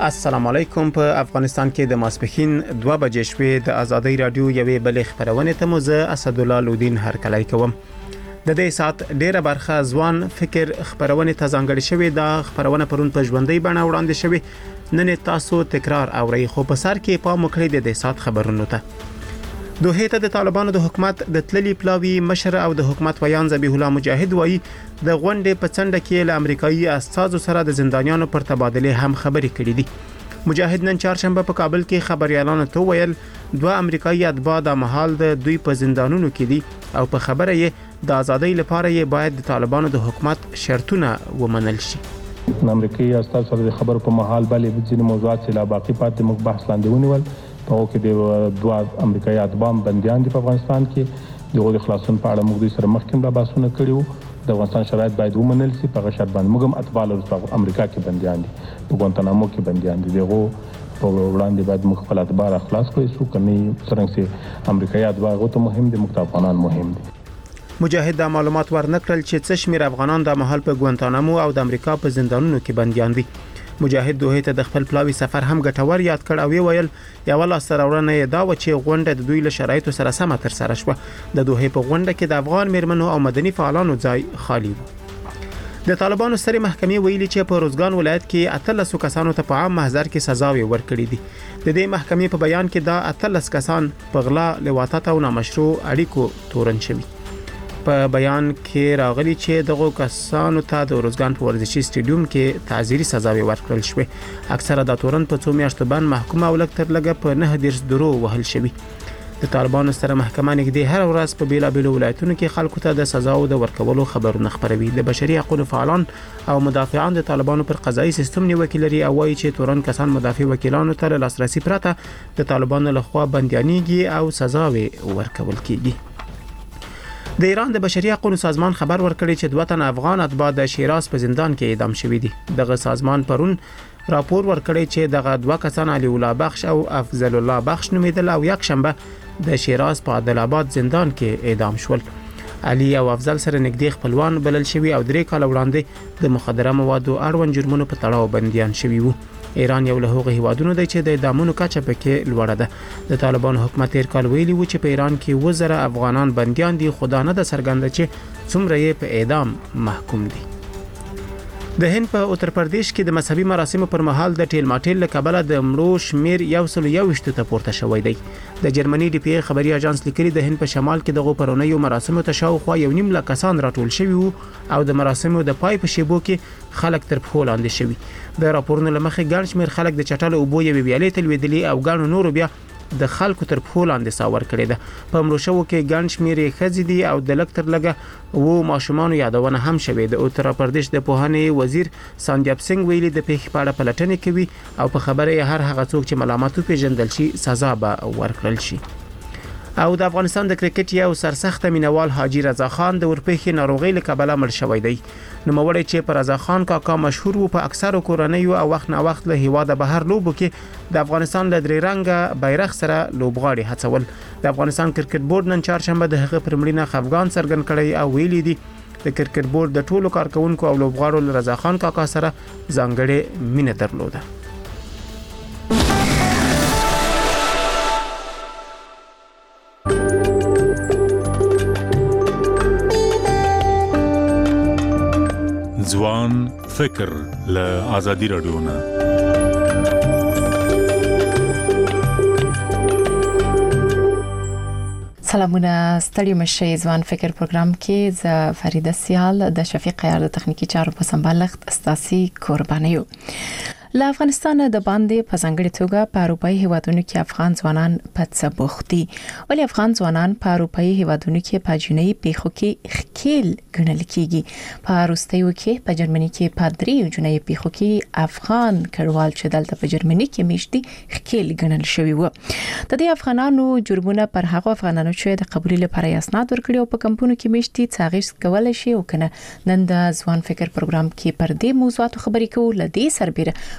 السلام علیکم. په افغانستان کې د ماسپښین 2 بجې شوې د ازادۍ رادیو یوې بلې خبرونه ته مزه اسدالله لودین هرکلی کوم. د دې سات ډیره برخه ځوان فکر خبرونه ته ځانګړې شوې. دا خبرونه پرون په ژوندۍ بڼه وړاندې شوې. نن تاسو تکرار اورئ، خو په سر کې پام وکړئ د دې سات خبرونو ته. دوه ته د طالبانو د حکومت د تللی پلاوی مشر او د حکومت ویان ذبیح الله مجاهد وایي د غونډې په څنډه کې له امریکایي استازو سره د زندانیانو پر تبادله هم خبرې کړې دي. مجاهد نن چهارشنبه په کابل کې خبريالانو ته ویل 2 امریکایي اتباع د محل د دوی په زندانونو کې دي او په خبره یې د ازادۍ لپاره یې باید د طالبانو د حکومت شرطونه ومنل شي. امریکایي استازو سره خبرو په محل باندې ځینې موضوعات چې لا باقی پاتې موږ بحث لاندې ونیول. په وکه د 2 امریکایي اتباع بنديان دي په افغانستان کې دغه خلاصون په اړه موږ دوی سره مخکې بحثونه کړیو. د افغانستان شرایط باید ومنل شي. په شرط باندې موږ هم اتباع لرو په امریکا کې بنديان دي، په ګوانتانامو کې بنديان دي. دغه په وړاندې باید موږ خپل اتباع خلاص کړو. سو کمی څنګه چې امریکایي اتباع غوته مهم دي، موږ افغانان مهم دي. مجاهد د معلومات ورنکړل چې څه شمیر افغانان د محل په ګوانتانامو او د امریکا په زندانونو کې بنديان دي. مجاهد دوه ته د خپل پلاوی سفر هم ګټور یاد کړ او ویل یو لاس سرورنه دا و چې غونډه د دوی له شرایطو سره سم تر سره شوه. د دوه په غونډه کې د افغان میرمنو او مدني فعالانو ځای خالی و. د طالبانو سترې محکمې ویلي چې په روزګان ولایت کې 13 کسانو ته په عام محضر کې سزاوي ورکړې دي. د دې محکمې په بیان کې دا 13 کسان په غلا، لواطت او نامشروع اړیکو تورن شوي. په بیان کې راغلي چې دغه کسانو ته د روزګان په ورزشي سټیډیوم کې تعزیري سزاوي ورکړل شوې. اکثره د تورن په 2 میاشتو باندې محکوم او لکتر لګه په 9 درو وهل شوي. د طالبانو سره محکمه نږدې هر ورځ په بیلابیلو ولایتونو کې خلکو ته د سزاو د ورکولو خبرونه خبروي. د بشري حقوقو فعالان او مدافعان د طالبانو پر قضایي سیستم نیوکه لري او وایي چې تورن کسان مدافع وکیلانو ته لاسرسي پرته د طالبانو لخوا بنديانيږي او سزاوي ورکول کیږي. د ایران د بشري حقوقو سازمان خبر ورکړی چې 2 تن افغان اتباع د شیراز په زندان کې اعدام شوي دي. دغه سازمان پرون راپور ورکړی چې دغه 2 کسان علي الله بخش او افضل الله بخش نومیدل او یک شنبه د شیراز په عادل آباد زندان کې اعدام شول. علي او افضل سره نږدې خپلوان بلل شوي او 3 کال وړاندې د مخدره موادو اړوند جرمونو په تړاو بنديان شوي وو. ایران یو له هغه هیوادونو دی چې د اعدامونو کچه پکې لوړه ده. د طالبانو حکومت تیر کال ویلي و چې په ایران کې 1000 افغانان بنديان دي، خو دا نه د څرګنده چې څومره یې په اعدام محکوم دي. د هند په اتر پردیش کې د مذهبي مراسمو پر مهال د ټیل ماټیل له کبله د مړو شمیر 121 ته پورته شوی دی. د جرمني ډي پی ای خبري اژانس لیکلي د هند په شمال کې دغه پرونیو مراسمو ته شاوخوا 1.5 لک کسان راټول شوي وو او د مراسمو د پای په شیبو کې خلک تر پښو لاندې شوي. د راپورونو لمخې ګڼ شمیر خلک د چټل اوبو یوې ویالې ته لوېدلي او ګڼو نورو بیا د خلکو تر پښو لاندې ساور کړی ده. په مړو شوو کې ګڼ شمیر ښځې دي او د لک تر لګه وو ماشومان یادونه هم شوې. د اتر پردیش د پوهنې وزیر ساندیپ سنگ ویلي د پیښې په اړه پلټنې کوي او په خبره یې هر هغه څوک چې ملامت پیژندل شي سزا به ورکړل شي. او د افغانستان د کرکټ یو سرسخت مینوال حاجی رضا خان د ورپېښې ناروغي له کبله مړ شوی دی. نوموړی چې پر رضا خان کاکا مشهور وو په اکثرو کورنیو او وخت نه وخت له هیواده بهر لوبو کې د افغانستان له درې رنګه بیرغ سره لوبغاړي هڅول. د افغانستان کرکټ بورډ نن چهارشنبه د هغه پر مړینه خفګان څرګند کړی او ویلي دي د کرکټ بورډ د ټولو کارکونکو او لوبغاړو له رضا خان کاکا سره ځانګړې مینه درلوده. ځوان فکر له ازادي رادیو نه. سلامونه، ستړي مشه ځوان فکر پروګرام کې ز فریده سیال د شفیق عیار د تخنیکی چارو په سمبالښت استاسي قرباني یو. له افغانستان د باندې په ځانګړي توګه په اروپאי هیوادونو کې افغان ځوانان په څه بوخت دي. ولی افغان ځوانان په اروپאי هیوادونو کې په جنۍ پیښو کې خکیل ګڼل کیږي. په روسیې کې په جرمني کې په 3 جنۍ پیښو کې افغان کډوال چې دلته په جرمني کې میشتي خکیل ګڼل شوی وو. د دې افغانانو جرمونه پر هغه افغانانو چې د قبول لپاره اسناد ورکړي او په کمپونو کې میشتي څاغش کولای شي او کنه. نن د ځوان فکر پروګرام کې پر دې موضوعاتو خبرې کوو. لدې سربېره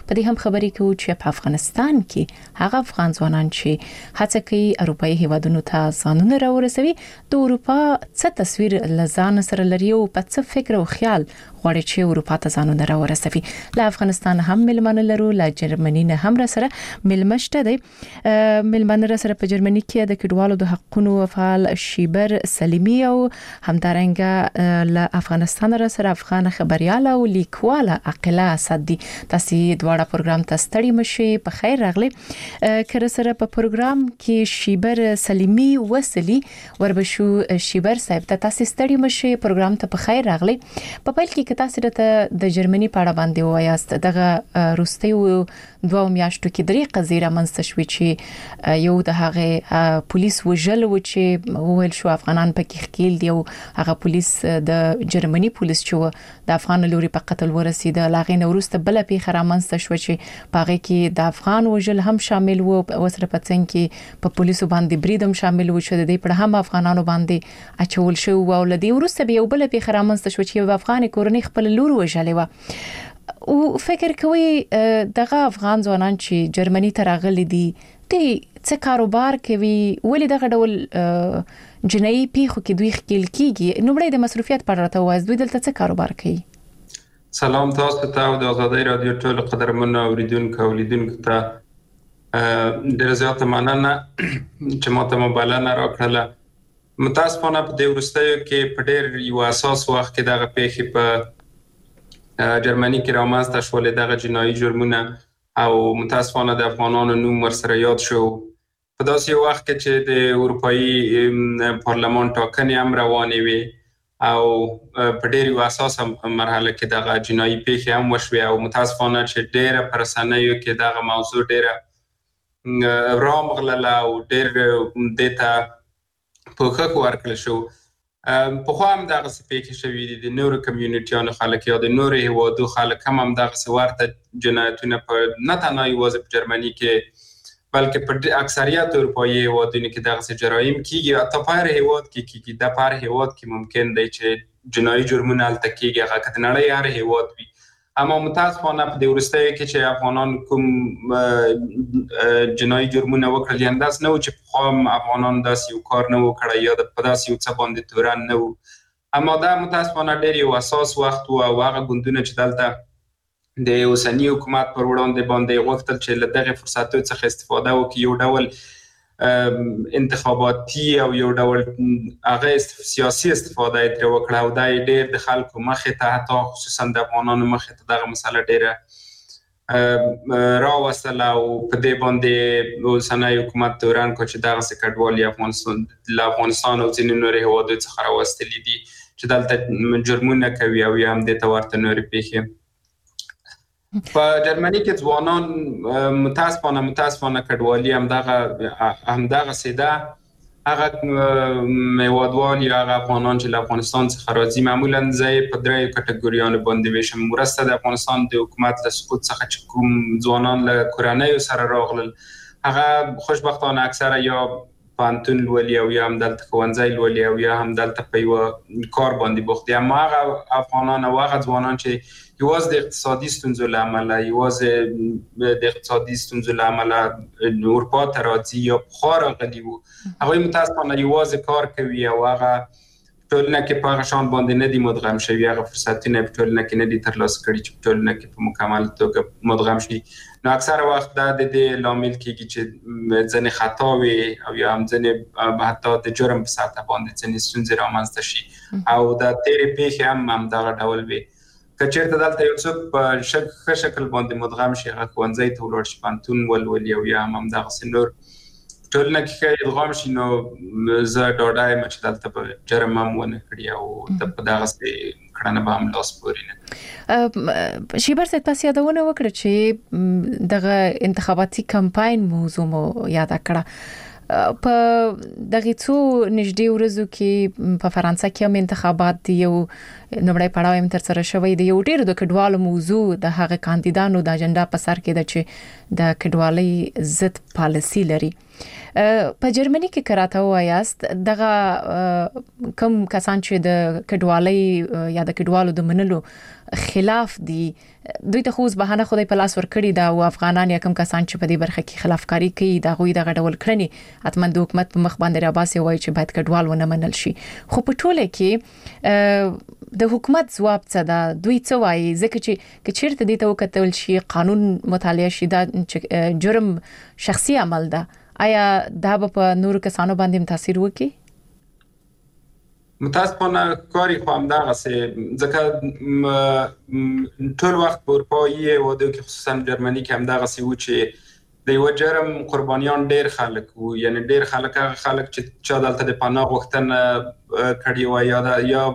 په دې هم خبرې کوو چې په افغانستان کې هغه افغان ځوانان چې هڅه کوي اروپאי هیوادونو ته ځانونه راورسوي د اروپا څه تصویر لزان سره لري او په څه فکر او خیال غواړي چې اروپا ته ځانونه راورسوي. له افغانستان هم ملمنه لرو، له جرمني نه هم را سره ملمشته دی. ملمنه را سره په جرمني کې د کډوالو د حقوقو فعال شیبر سلیمی او همدارنګه له افغانستان را سره افغان خبريال او لیکواله عقیله اسدی. تاسو دواړه پروګرام ته ستړي مشي، په خیر راغلي. کله سره په پروګرام کې شیبر سلیمی وسلی وربشو شیبر صاحب ته تاسو ستړي مشي، پروګرام ته په خیر راغلي. په پیل کې تاسو د جرمني په اړه باندې وایاست، دغه روستي او 2 میاشتو کې درې قضیه منځته شوې چې یو د هغه پولیس وژل و چې ویل شو افغانان پکې خکیل دی او هغه پولیس د جرمني پولیس چې د افغان لوري په قتل ورسید. لاغې نورسته بل په خرامنځته شو چې پاغه کې د افغان وژل هم شامل وو، وسره پڅنګ کې په پولیسو باندې بریدم شامل و چې د دې په هم افغانانو باندې اچول شو او لدی ورسته به یو بل په خرامنځته شو چې افغان کورنۍ خپل لور وژلې و. او فکر کوي دغه افغان ځوانان چې جرمني ته راغلي دي ته څه کاروبار کوي، ولې دغه ډول جنایي پیښو کې دوی خپل کیږي؟ نو بلې د مصروفیت په اړه تاسو دوی دلته څه کاروبار کوي؟ سلام تاسو ته او د آزادۍ رادیو ټول قدرمن اوریدونکو ته ډېر زیات مننه چې ماته مبالغه راکړه. متاسفانه په دې ورستیو کې په ډېر یو اساس وخت کې دغه پیښې په جرمني کې رامنځته شولې، دغه جنایي جرمونه او متاسفانه د افغانانو نوم ورسره یاد شو په داسې وخت کې چې د اروپאי پارلمان ټاکنې هم روانې وي او په ډېر یو اساس مرحله کې دغه جنایي پیښې هم وشوې او متاسفانه چې ډېره پر رسنیو کې دغه موضوع ډېره رامغله او ډېر دیتا پوښښ ورکړل شو. په خو هم دغه سپېکې شوې دي د نورو کمیونټیانو خلک یا د نورو هیوادو خلک هم دغه ورته جنایتونه په نه تنها یوازې په جرمني کې بلکې په اکثریت اروپایي هیوادونو کې دغه جرایم کیږي، حتی په هر هیواد کې کیږي. د په هر هیواد کې ممکن دی چې جنایي جرمونه هلته کیږي، هغه که د نړۍ هر هیواد وي. اما متاسفانه په دې وروستیو کې چې افغانان کوم جنایي جرمونه وکړل، یعنې داسې نه و چې پخوا افغانان داسې یو کار نه و کړی یا په داسې یو څه باندې تورن نه و. اما دا متاسفانه ډېر یو اساس وخت و او هغه ګوندونه چې دلته د اوسني حکومت پر وړاندې باندې غوښتل چې له دغه فرصتونو څخه استفاده وکړي، یو ډول انتخاباتي او یو ډول هغه سیاسي استفاده یې ترې وکړه او دا یې ډېر د خلکو مخې ته حتی خصوصا د افغانانو مخې ته دغه مسله ډېره راوستله او په دې باندې اوسنی حکومت تورن کړ چې دغسې کډوال له افغانستان او ځینې نورو هیوادو څخه راوستلي دي چې دلته جرمونه کوي او یا هم دې ته ورته نورې پیښې. په جرمني کې ځوانان متاسفانه کډوالي همدغه سیده هغه هیوادوال یا هغه افغانان چې له افغانستان څخه راځي معمولا زه یې په 3 کټګوریانو باندې ویشم. وروسته د افغانستان د حکومت له سقوط څخه چې کوم ځوانان له کورنیو سره راغلل هغه خوشبختانه اکثره یا پانتون لولي او یا هم دلته ښوونځی لولي او یا هم دلته په یوه کار باندې بوخت دي. اما هغه افغانان او هغه ځوانان چې یوازې د اقتصادي ستونزو له امله اروپا ته راځي یا پخوا راغلي وو، هغوی متاسفانه یوازې کار کوي او هغه ټولنه کې په هغه شان باندې نه دي مدغم شوي، هغه فرصتونه په ټولنه کې نه دي ترلاسه کړي چې په ټولنه کې په مکمل توګه مدغم شي. نو اکثره وخت دا د دې لامل کېږي چې ځینې خطا وي او یا هم ځینې حتی د جرم په سطحه باندې ځینې ستونزې رامنځته شي او د تېرې پیښې هم همدغه ډول وي. که چېرته دلته یو څوک په ښه شکل باندې مدغم شي، هغه ښوونځی ته ولاړ شي، پوهنتون ولولي او یا هم همدغسې نور ټولنه کې ښه ادغام شي، نو زه ډاډه یم چې دلته به جرم هم ونه کړي او په دغسې کړنه به هم لاس پورې نه کړي. شیبر صاحب تاسو یادونه وکړه چې دغه انتخاباتي کمپاین موضوع مو یاد کړه. په دغه څو نږدې ورځو کې په فرانسه کې هم انتخابات دي، یو نومړی پړاو هم ترسره شوی دی. یو ډېر د کډوالو موضوع د هغه کاندیدانو د اجنډا په سر کې ده چې د کډوالۍ ضد پالیسي لري. په جرمني کې کراته وایاست دغه کم کسان چې د کډوالۍ یا د کډوالو د منلو خلاف دي دوی ته خو ځبهانه خدای په لاس ور کړی دا او افغانان یا کم کسان چې په دې برخه کې خلافکاری کوي دا غوي د غډول کړنی اتمن د حکومت په مخ باندې راباسي وایي چې باید کډوال ونه منل شي خو په ټوله کې د حکومت ځواب څه ده دوی څه وایي ځکه چې چیرته دي ته وکتل شي قانون مطالعه شي دا جرم شخصي عمل ده آیا دا په نور کسانو باندې تاثیر وکړي متاسفانه کاری خو هم دغه څه ځکه ټول وخت په اروپایي هیوادو کې خصوصا جرمني کې هم دغه څه و چې د یو جرم قربانیان ډیر خلک وو یعنی ډیر خلک هغه خلک چې چا دلته د پناه غوښتنه کړې و یا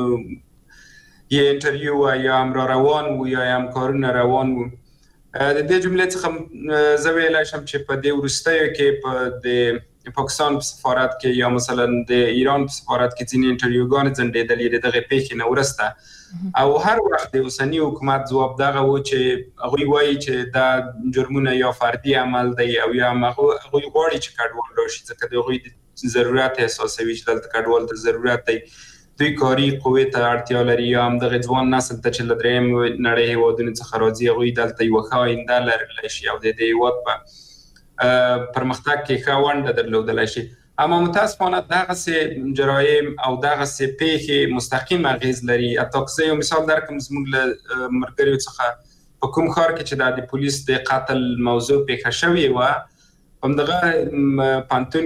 یه انټرویو یا هم روان وو یا هم کارونه روان وو د دې جملې څخه زه ویلای شم چې په دې وروستیو کې په د پاکستان په سفارت کې یا مثلا د ایران په سفارت کې ځینې انټرویوګان ځنډېدلې دغه پیښې نه ورسته او هر وخت د اوسنی حکومت ځواب دغه و چې هغوی وایي چې دا جرمونه یا فردي عمل دی او یا هغوی غواړي چې کډوال راشي ځکه د هغوی د ضرورت احساسوي چې دلته کډوال ته ضرورت دی دوی کاری قوې ته اړتیا لري یا هم دغه ځوان نسل ته چې له درېیم نړۍ هیوادونو څخه راځي هغوی دلته یوه ښه آینده لرلی شي او د دې هیواد په پرمختګ کې ښه ونډه درلودلی شي اما متاسفانه دغسې جرایم او دغسې پیښې مستقیم اغیز لري حتی که زه یو مثال درکړم زموږ له ملګریو څخه په کوم ښار کې چې د پولیس د قتل موضوع پیښه شوې وه همدغه پانتون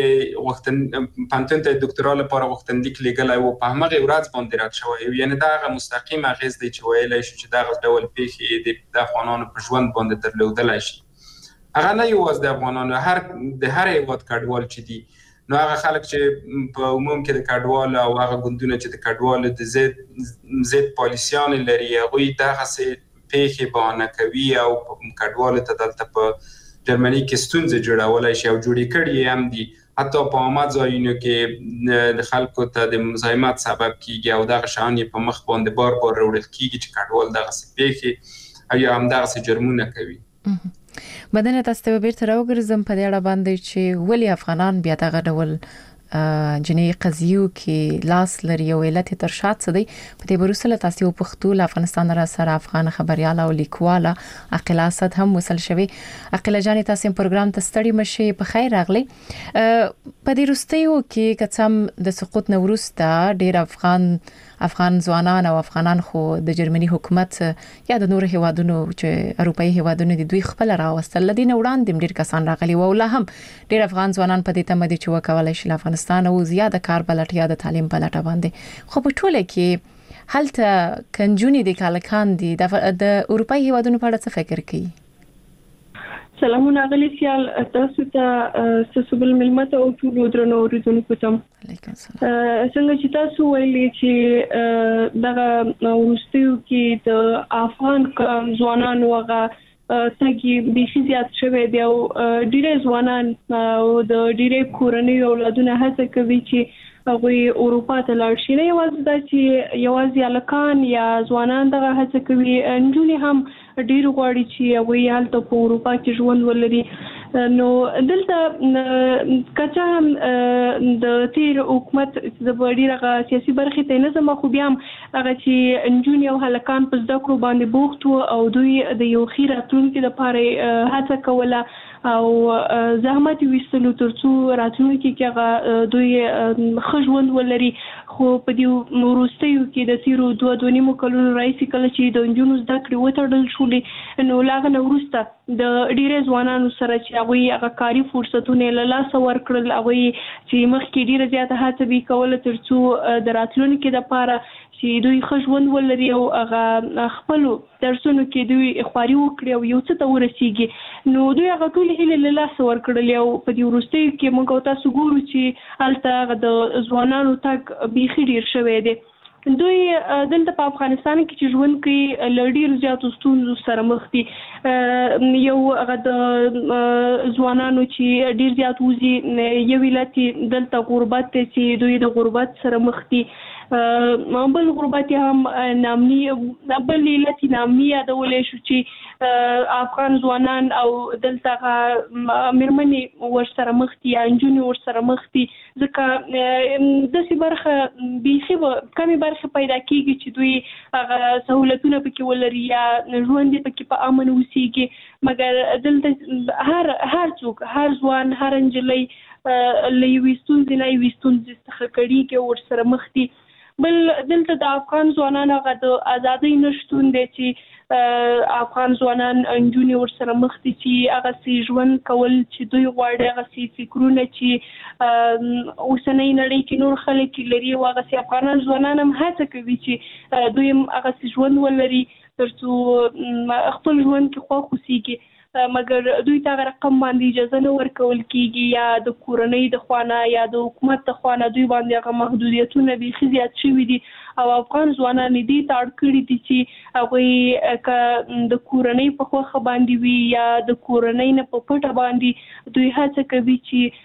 کې پانتون ته دکتورا لپاره غوښتنلیک لیږلی و په همغې ورځ باندې رد شوی یعنی دا هغه مستقیم اغیز دی چې ویلی شو چې دغه ډول پیښې د افغانانو په ژوند باندې درلودلی شي هغه نه یوازې د افغانانو د هر هیواد کډوال چې دي نو هغه خلک چې په عموم کې د کډوال او هغه ګوندونه چې د کډوال د ضد پالیسیانې لري هغوی دغسې پیښې بهانه کوي او کډوالو ته دلته په جرمني کې ستونزې جوړولی شي او جوړې کړي هم دي حتی په عامه ځایونو کې د خلکو ته د مزاحمت سبب کیږي او دغه شیان یې په مخ باندې بار بار راوړل کیږي چې کډوال دغسې پیښې او یا هم دغسې جرمونه کوي بدنه تاسو ته بیرته راوګرځم په دې اړه باندې چې ولې افغانان بیا دغه ډول جنې قضیو کې لاس لري او علت تر شات څه دی په دې بروسله تاسو په پښتو افغانستان را سره افغان خبريال او لیکواله عقیله اسد هم وصل شوی عقیله جان تاسو پروګرام ته ستړي مشي په خیر راغلی په دې وروستیو کې کڅم د سقوط نوروسته ډیر افغان ځوانان او افغانان خو د جرمني حکومت یا د نور هیوادونو چې اروپאי هیوادونو د دوی خپل راوستل لدی نه وړاندې ډیر کسان راغلي و لا هم ډیر افغان ځوانان په دې تمه دي چې وکولای شي افغانستان او زیاده کار بلټ یا د تعلیم بلټ باندې خو په ټوله کې هلته کنجونی د کالکان دي د اروپאי هیوادونو په اړه څه فکر کوي سلامونه غلی سیال تاسو ته سبل ملمت او ټول درنو اوریدونکو ته علیکم السلام څنګه چې تاسو ویلي چې دغه ورستیو کې د افغان ځوانانو هغه تګي بيخي زیات شوی دی او ډیره ځوانان او د ډیره کورنۍ اولادونه هڅه کوي چې هغه اروپا ته لاړ شي نه یوازې دا چې یوازې الکان یا ځوانان دغه هڅه کوي انجونی هم ډیر غواړي چې هغه حالت په اروپا کې ژوند ولري نو دلته کچا هم د تیر حکومت د ډیره سیاسي برخې ته نه زما خو بیا هغه چې انجونی او هلکان په زده کړو باندې بوخت او دوی د یو خیر راتلونکي لپاره هڅه کوله او زحمت ویستلو ترڅو راتلونکي کې هغه دوی خژوند ولري خو په دې وروستیو کې د تیرو 2.5 کلونو راځي کله چې د انجونو زده کړې وټړل شولې نو لاغه وروسته د ډیره ځوانانو سره چې هغه کاری فرصتونه له لاس ورکړل هغه چې مخکې ډیره زیاته هڅه وکول ترڅو د راتلونکي لپاره چې دوی خژوند ولري او هغه خپل درسونو کې دوی خواري وکړي او یو څه ته ورسیږي نو دوی هغه ټول هیله له لاس ورکړل او په دې وروستیو کې موږ تاسو ګورو چې هلته د ځوانانو تک بيخي ډیر شوی دی دوی دلته په افغانستان کې چې ژوند کوي لړډیر زیاتو ستونزو سره مخ دي یو هغه د ځوانانو چې ډیر زیات وزي یو ولایت دلته غربت چې دوی د غربت سره مخ دي بل غربت هم نامني بل علت نامني یادولې شو چې افغان ځوانان او دلته مرمنې ورسره مخ دي یا نجونې ورسره مخ دي ځکه داسې برخه بیخي کمې برخه پیدا کیږي چې دوی هغه سہولتونه پکې ولري یا ژوند پکې په امن اوسېږي مګر دلته هر څوک هر ځوان هر نجلۍ له یوې ستونزې نه یوې ستونزې څخه کړېږي ورسره مخ دي بل دلته د افغان ځوانانو هغه د ازادۍ نشتون دی چې افغان ځوانان نجونې ورسره مخ دي چې هغه سي ژوند کول چې دوی غواړي هغه سي فکرونه چې اوسنۍ نړۍ کې نور خلک لري او هغه سي افغان ځوانان هم هڅه کوي چې دوی هغه سي ژوند ولري ترڅو خپل ژوند کې خوښ اوسېږي مګر دوی ته رقم باندې اجازه نه ورکول کیږي یا د کورنۍ د خوانه یا د حکومت د خوانه دوی باندې هغه محدودیتونه به زیات شوي دي او افغان ځوانان دې ته اړ کړي دي چې هغه د کورنۍ په خوخه باندې وي یا د کورنۍ نه په پټه باندې دوی هڅه کوي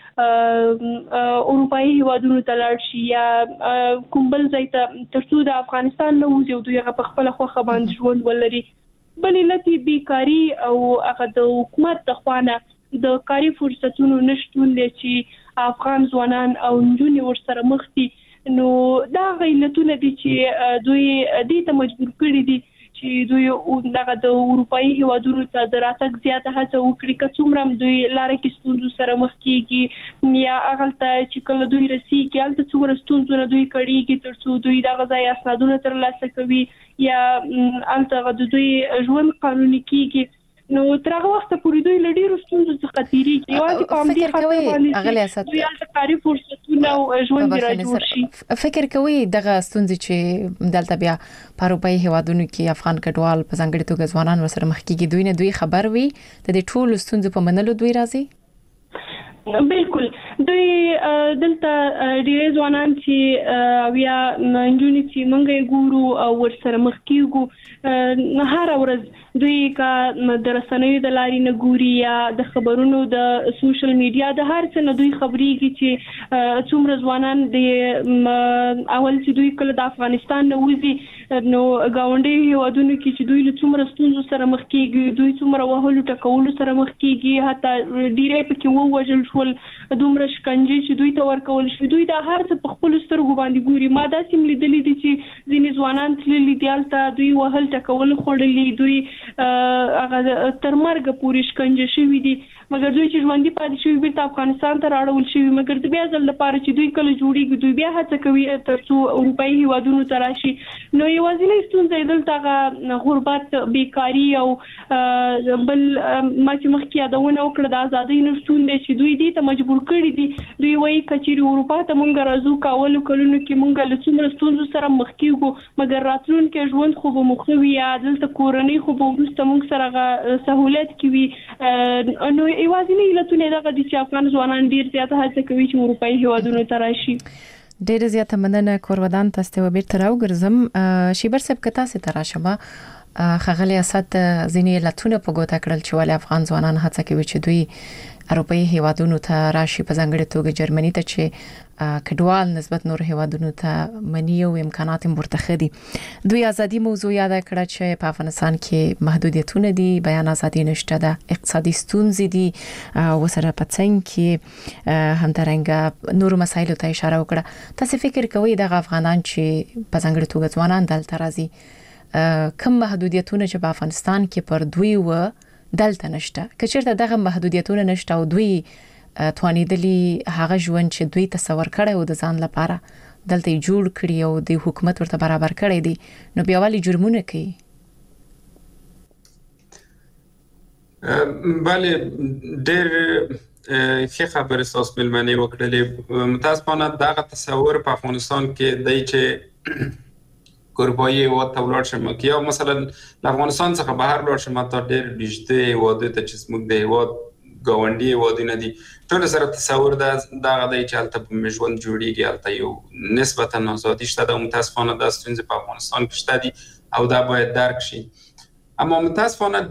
چې اروپایي هیوادونو ته لاړ شي یا کوم بل ځای ته ترڅو د افغانستان نه وځي او دوی هغه په خپل خوخه باندې ژوند ولري بل علت بیکاری او هغه د حکومت د خوانه د کاري فرصتونو نشټون دي چې افغان ځوانان او نجونې ورسره مخ دي نو دا علتونه دي چې دوی دې ته مجبور کړي دي چې دوی دغه د اروپایي هیوادونو ته د راتګ زیاته هڅه وکړي که څومره دوی لاره کې ستونزو سره مخ کېږي یا هغلته چې کله دوی رسېږي هلته څومره ستونزونه دوی کړېږي تر څو دوی دغه ځای اسنادونه ترلاسه کوي یا هلته د دوی ژوند قانوني کېږي نو تر هغه وخته پورې دوی له ډېرو ستونزو څخه تېرېږي یوازې په همدې خاطر باندې دوی هلته کاري فرصتونه او ژوند یې راجوړ شي فکر کوئ دغه ستونزې چې دلته بیا په اروپایي هیوادونو کې افغان کډوال په ځانګړي توګه ځوانان ورسره مخ کېږي دوی نه دوی خبر وي د دې ټولو ستونزو په منلو دوی راځي بالکل دوی دلته ډېر ځوانان چې بیا نجونې چې موږ یې ګورو او ورسره مخ کېږو هر ورځ دوی کا د رسنیو د لارې نه ګوري یا د خبرونو د سوشل میډیا د هر څه نه دوی خبرېږي چې څومره ځوانان د اول چې دوی کله د افغانستان نه وځي نو ګاونډي هیوادونو کې چې دوی له څومره ستونزو سره مخ کېږي دوی څومره وهلو ټکولو سره مخ کېږي حتی ډېری پکې ووژل شول دومره شکنجې چې دوی ته ورکول شي دوی دا هر څه په خپل سترګو باندې ګوري ما داسې لیدلې دي چې ځینې ځوانان تللي دي هلته دوی وهل ټکول خوړلي دوی هغه تر مرګه پورې شکنجه شوي دي مګر دوی چې ژوندي پاتې شوي بیرته افغانستان ته راړول شوي مګر د بیا ځل لپاره چې دوی کله جوړېږي دوی بیا هڅه کوي تر څو اروپایي هیوادونو ته راشي نو یوازینۍ ستونزه یې دلته هغه غربت بیکاري او بل ما چې مخکې یادونه وکړه د ازادۍ نشتون دی چې دوی دې ته مجبور کړي دي دوی وایي که چیرې اروپا ته مونږ راځو که اولو کلونو کې مونږ له څومره ستونزو سره مخ کېږو مګر راتلونکی ژوند خو به مو ښه وي یا دلته کورنۍ خو به وروسته مونږ سره هغه سهولت کې وي نو یوازینی علتونه دغه دي چې افغان ځوانان ډېر زیاته هڅه کوي چې اروپایي هیوادونو ته راشي ډېر زیاته مننه کورودان تاسو ته بیرته راوګرځم شیبر صاحب که تاسو ته راشم خغلی اسد ځینې علتونه په ګوته کړل چې ولې افغان ځوانان هڅه کوي چې دوی اروپایي هیوادونو ته راشي په ځانګړي توګه جرمني ته چې کډوال نسبت نور هیوادونو ته منی او امکانات مرتخه دي دوی ازادي موضوع یاد کړه چې په افغانستان کې محدودیتونه دي بیان ازادي نشته ده اقتصادي ستونزې دي وسره په څنګ کې همدارنګه نور مسایلو ته اشاره وکړه تاسو فکر کوئ د افغانان چې په ځانګړي توګه ځوانان دلته راځي کوم محدودیتونه چې په افغانستان کې پر دوی و دلته نشته که چیرته دغه محدودیتونه نشته او دوی توانیدلی هغه ژوند چې دوی تصور کړی او د ځان لپاره دلته جوړ کړی او د حکومت ورته برابر کړی دی نو بیا ولې جرمونه کوي بله ډېر ښه خبرې ستاسو مېلمنې وکړلې متاسفانه دغه تصور په افغانستان کې دی چې اروپایي هیواد ته ولاړ شم یا مثلا له افغانستان څخه بهر ولاړ شم ته ډېر نږدې هیوادونو ته چې زموږ د هیواد ګاونډي هیوادونه دي ټول سره تصور دغه دی چې هلته به ژوند جوړېږي هلته یو نسبتا ازادي شته ده متاسفانه دا ستونزې په افغانستان کې شته دي او دا باید درک شي اما متاسفانه د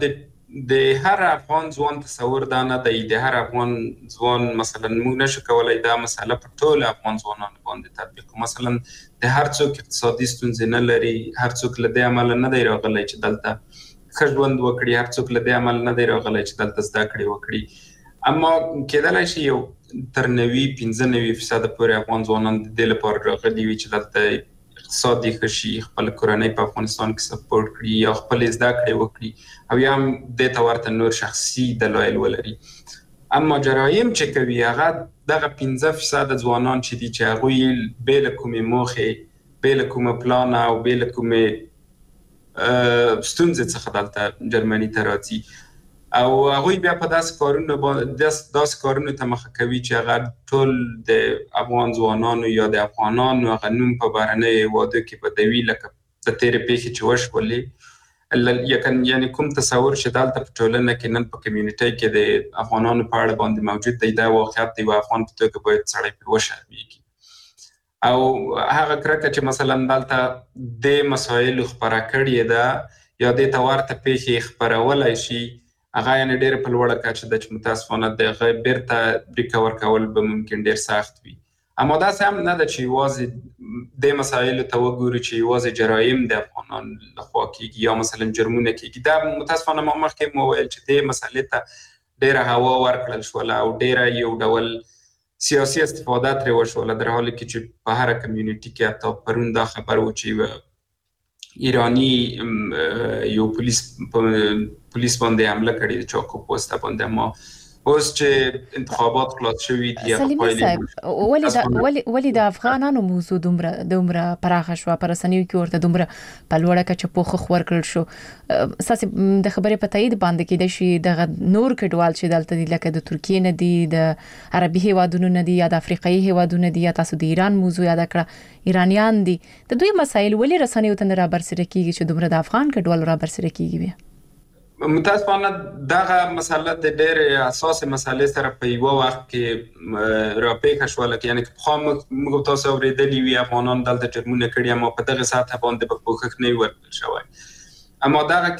د هر افغان ځوان تصور دا نه دی، د هر افغان ځوان مثلا موږ نشو کولای دا مسله په ټول افغان ځوانانو باندې تطبیق. مثلا د هر څوک اقتصادي ستونزې نه لري، هر څوک له دې عمل نه دی راغلی چې دلته ښه ژوند وکړي، هر څوک له دې عمل نه دی راغلی چې دلته زده کړې وکړي. اما کېدلای شي یو تر 90-95% پورې افغان ځوانان د دې لپاره راغلي وي چې دلته اقتصادي ښه شي، خپل کورنۍ په افغانستان کې سپورټ کړي یا خپل زده کړې وکړي او یا هم دې ته ورته نور شخصي دلایل ولري. اما جرایم چې کوي هغه دغه 15% ځوانان چې دي چې هغوی بې له کومې موخې، بې له کومه پلان او بې له کومې ستونزې څخه دلته جرمني ته راځي او هغوی بیا په داسې کارونو ته مخه کوي چې هغه ټول د افغان ځوانانو یا د افغانانو هغه نوم په بهرنیو هیوادو کې بدوي، لکه د تېرې پیښې چې وشولې. یعنی کوم تصور چې دلته په ټولنه کې نن په کمیونټي کې د افغانانو په اړه باندې موجود دی، دا واقعیت دی، افغان په توګه باید سړی پرې وشرمېږي. او هغه کرکه چې مثلا دلته د مسایلو خپره کړې ده یا دې ته ورته پیښې خپرولای شي، هغه یعنې ډېر په لوړه کچه ده چې متاسفانه د هغه بیرته ریکور کول به ممکن ډېر سخت وي. اما داسې هم نه ده چې یوازې د مسایلو ته وګورو چې یوازې جرایم د افغانان لخوا کېږي یا مثلا جرمونه کېږي. دا متاسفانه ما مخکې مو ویل چې دې مسلې ته ډېره هوا ورکړل شوله او ډېره یو ډول سیاسي استفاده ترې وشوله، در حالی کې چې په هره کمیونټي کې حتی پرون دا خبر و چې ایرانی یو پولیس باندې حمله کړې د چاقو په واسطه باندې. اما اوس چې انتخابات خلاص شوي دي سلیمي صاحب، ولې د افغانانو موضوع دومره پراخه شوه په رسنیو کې، ورته دومره په لوړه کچه پوښښ ورکړل شو؟ ستاسې د خبرې په تایید باندې کېدای شي دغه نور کډوال چې دلته دي لکه د ترکیې نه دي، د عربي هیوادونو نه دي یا د افریقایي هیوادونو نه دي، یا تاسو د ایران موضوع یاد کړه، ایرانیان دي، د دوی مسایل ولې رسنیو ته نه رابرسېره کېږي چې دومره د افغان کډوالو رابرسېره کېږي؟ بیا متاسفانه دغه مسله د ډېرې حساسې مسلې سره په یوه وخت کې راپېښه شوله، یعنې که پخوا موږ تاسو اورېدلي وي افغانان دلته جرمونه کړي، اما په دغه سطحه باندې به پوښښ نه وي ورکړل شوی. اما دغه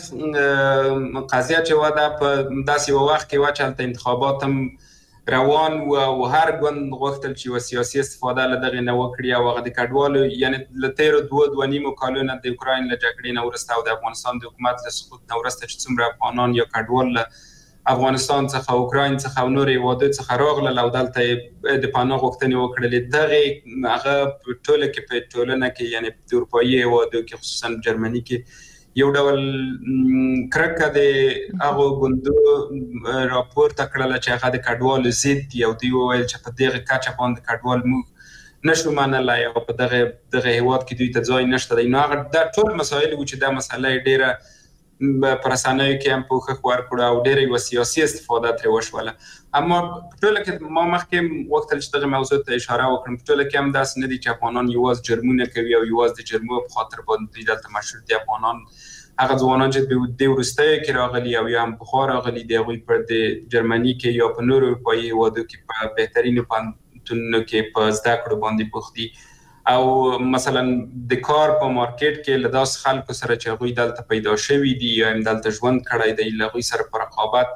قضیه چې وه دا په داسې یوه وخت کې وه چې هلته انتخابات هم روان و او هر ګوند غوښتل چې یوه سیاسي استفاده له دغې نه وکړي او هغه د کډوالو یعنې له تېرو 2.5 کالو نه د اوکراین له جګړې نه وروسته او د افغانستان د حکومت له سقوط نه وروسته چې څومره افغانان یا کډوال له افغانستان څخه، اوکراین څخه او نورو هیوادو څخه راغلل او دلته یې د پناه غوښتنې وکړلې، دغې هغه په ټوله کې په ټولنه کې یعنې په اروپایي هیوادو کې خصوصا جرمني کې یو ډول کرکه د هغو ګوندو راپورته کړله چې هغه د کډوالو ضد دي او دوی وویل چې په دغه کچه باندې کډوال موږ نشو منلی او په دغه هیواد کې دوی ته ځای نشته دی. نو هغه دا ټول مسایل وو چې دا مسله یې ډېره په رسنیو کې هم پوښښ ورکړو او ډېره یوه سیاسي استفاده ترې وشوله. اما په ټوله کې ما مخکې غوښتل چې دغه موضوع ته اشاره وکړم، په ټوله کې هم داسې نه دي چې افغانان یوازې جرمونه کوي او یوازې د جرمو په خاطر باندې دوی دلته مشهور دي. افغانان هغه ځوانان چې د وروستیو کې راغلي او یا هم پخوا راغلي دي، هغوی په د جرمني کې یا په نورو اروپایي هیوادو کې په بهترینو پوهنتونونو کې په زده کړو باندې بوخت دي او مثلا د کار په مارکیټ کې له داسې خلکو سره چې هغوی دلته پیدا شوي دي یا هم دلته ژوند کړی دی، له هغوی سره په رقابت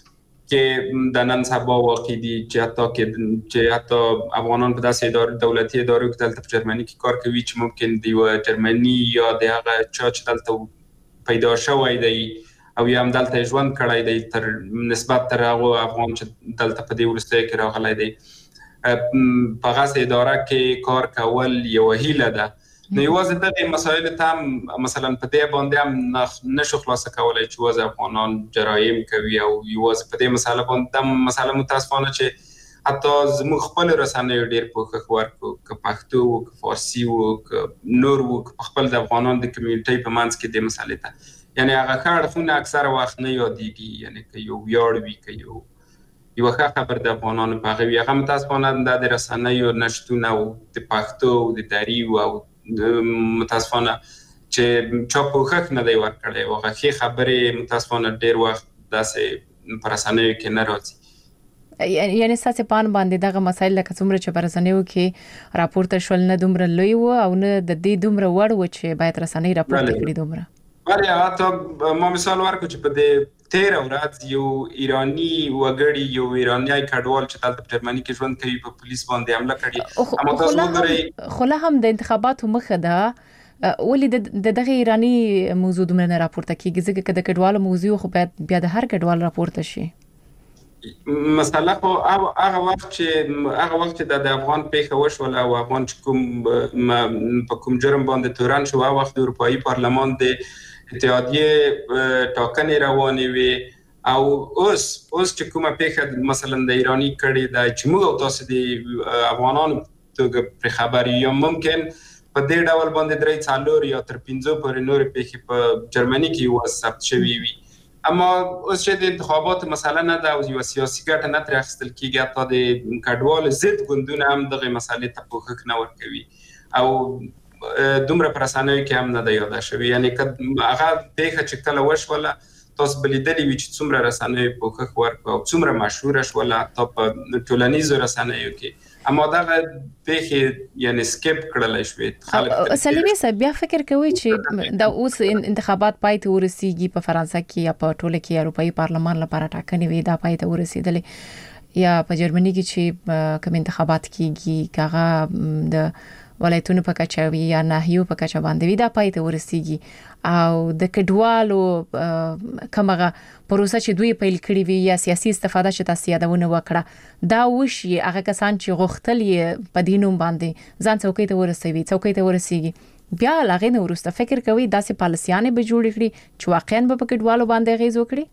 کې د نن سبا واقع دي چې حتی افغانان په داسې دولتي ادارو کې دلته په جرمني کې کار کوي چې ممکن د یوه جرمني یا د هغه چا چې دلته پیدا شوی دی او یا هم دلته ژوند کړی دی تر نسبت تر هغو افغان چې دلته په دې وروستیو کې راغلی دی په هغسې اداره کې کار کول یوه هیله ده. نو یوازې دغې مسایلو ته هم مثلا په دې باندې هم نشو خلاصه کولی چې یوازې افغانان جرایم کوي او یوازې په دې مسله باندې دا مسله متاسفانه چې حتی زموږ خپلو رسنیو ډېر پوښښ ورکړو، که پښتو وو که فارسي وو که نور وو، که خپل د افغانانو د کمیونټۍ په منځ کې دې مسلې ته یعنې هغه ښه اړخونه اکثره وخت نه یادېږي، یعنې که یو ویاړ وي که یوه ښه خبر د افغانانو په هغه وي، هغه متاسفانه دا د رسنیو نشتون او د پښتو او د دري او متاسفانه چې چا پوښښ نه دی ورکړی او هغه ښې خبرې متاسفانه ډېر وخت داسې په رسنیو کې نه راځي. یعنی ستاسې په اند باندې دغه مسایل لکه څومره چې په رسنیو کې راپورته شول نه دومره لوی و او نه د دې دومره وړ و چې باید رسنۍ راپورته کړي دومره؟ بله، حتی ما مثال ورکړو چې په دې تیر ورځ یو ایرانی وګړي یو ایرانی کډوال چې دلته په جرمني کې ژوند کوي په پولیس باندې حمله کړې. اما تاسو وګورئ خو لا هم د انتخاباتو مخه ده ولې د دغه ایرانی موضوع دومره نه راپورته کیږي ځکه چې د کډوالو موضوع خو بیا د هر کډوال راپورته شي. مسله خو هغه وخت چې د افغان پیښه وشوله او افغان په کوم جرم باندې تورن شو هغه وخت د اروپאי پارلمان د اتحادیه ټاکنې روانې وي او اوس چې کومه پیښه مثلا د ایرانی کړي د چې موږ تاسو د افغانانو ته په خبري یا ممکن په دې ډول باندې درې 4 یا تر 15 پورې نور پیښې په جرمني کې وثبت شوي وي. اما اوس چې د انتخابات مثلا نه د یو سیاسي ګټه نه تر اخیستل کیږي حتی د کډوال ضد ګوندونه هم دغه مسالې ته پوښښ نه ورکوي او دومره پرسانوي کې هم نه دی یاد شوی. یعنی هغه پیښه چې کله وشوله تاسو بلیدلې وی چې څومره رسنوي پوښښ ورکړ او څومره مشهور شوله حتی په ټولنیزو رسنیو کې. اما دا پیښه یعنی سکیپ کړل شوې. سلیمي صاحب بیا فکر کوي چې د اوس انتخابات پای ته ورسیږي په فرانسه کې یا په ټوله کې اروپאי پارلمان لپاره ټاکنې وي دا پای ته ورسیدلې یا په جرمني کې چې کوم انتخابات کیږي کاغه د ولایتونو په کچه وي یا ناحیو په کچه باندې وي دا پای ته ورسیږي او د کډوالو کومه پروسه چې دوی پیل کړی وي یا سیاسي استفاده چې تاسو یادونه وکړه دا وشي هغه کسان چې غوښتل یې په دینوم باندې ځان څوکۍ ته ورسیږي بیا لاغې نه ورسته فکر کوي داسې پالیسیانه به جوړ کړي چې واقعا به په کډوالو باندې غیز وکړي.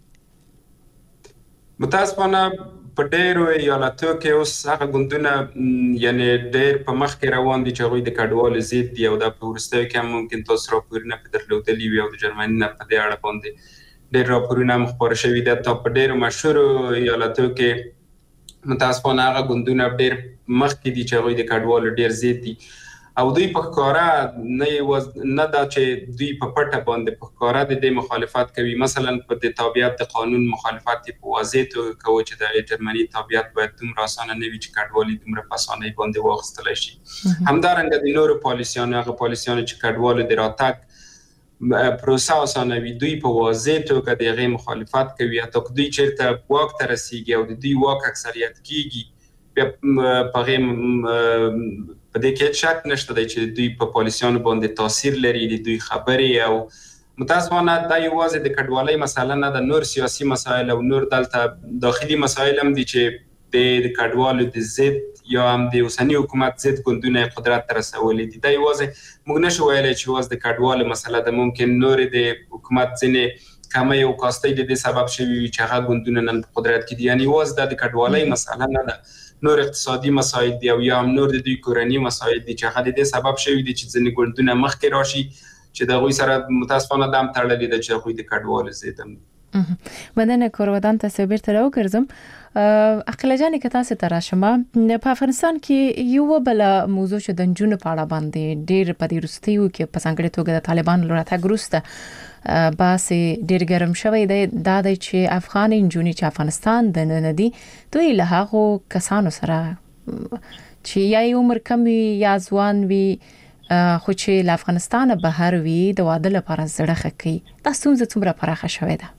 متاسفانه په ډېرو ایالاتو کې اوس هغه ګوندونه یعنی ډېر په مخ کې روان دي چې هغوی د کډوالو ضد دي او دا په وروستیو کې هم ممکن تاسو راپورونه په درلودلي وي او د جرمني نه په دې اړه باندې ډېر راپورونه هم خپاره شوي دي. حتی په ډېرو مشهورو ایالاتو کې متاسفانه هغه ګوندونه ډېر مخ کې دي چې هغوی د کډوالو ډېر ضد دي او دوی په ښکاره نه دا چې دوی په پټه باندې په ښکاره د دې مخالفت کوي. مثلا په د تابعیت د قانون مخالفت په واضح توګه کوي چې د جرمني تابعیت باید دومره اسانه نه وي چې کډوالي دومره په اسانۍ باندې واخیستلی شي. همدارنګه د نورو پالیسیانو هغه پالیسیانو چې کډوالو د راتګ پروسه اسانوي دوی په واضح توګه د هغې مخالفت کوي. حتی که دوی چېرته واک ته رسیږي او د دوی واک اکثریت کیږي بیا په هغې په دې کې شک نشته دی چې دوی په پالیسیانو باندې تاثیر لري د دوی خبرې او متاسفانه دا یوازې د کډوالۍ مسله نه ده نور سیاسي مسایل او نور دلته داخلي مسایل هم دي چې د کډوالو د ضد یا هم د اوسني حکومت ضد ګوندونه قدرت ته رسولي دي. دا یوازې موږ نشو ویلی چې یوازې د کډوالو مسله ده ممکن نور د حکومت ځینې کمۍ او کاستۍ د دې سبب شوي وي چې هغه ګوندونه نن په قدرت کې دي. یعنی یوازې دا د کډوالۍ مسله نه ده نور اقتصادي مسایل دي او یا هم نور د دوی کورني مسایل دي چې هغه د دې سبب شوي دي چې ځینې ګوندونه مخکې راشي چې د هغوی سره متاسفانه دا هم تړلې ده چې هغوی د کډوالو ضد هم دي. مننه کورودان ته بیرته راوګرځم. عقیله جانې که تاسو ته راشم په افغانستان کې یو بل موضوع چې د نجونو په اړه باندې ډېر په دې وروستیو کې په ځانګړې توګه د طالبانو له راتګ وروسته باسي ډېر ګرم شوی دی دا دی چې افغان نجونې چې افغانستان د نه دي دوی له هغو کسانو سره چې یا عمر کم وي یا ځوان وي خو چې له افغانستان بهر وي د واده لپاره زړه ښه کوي دا ستونزه څومره پراخه شوې ده؟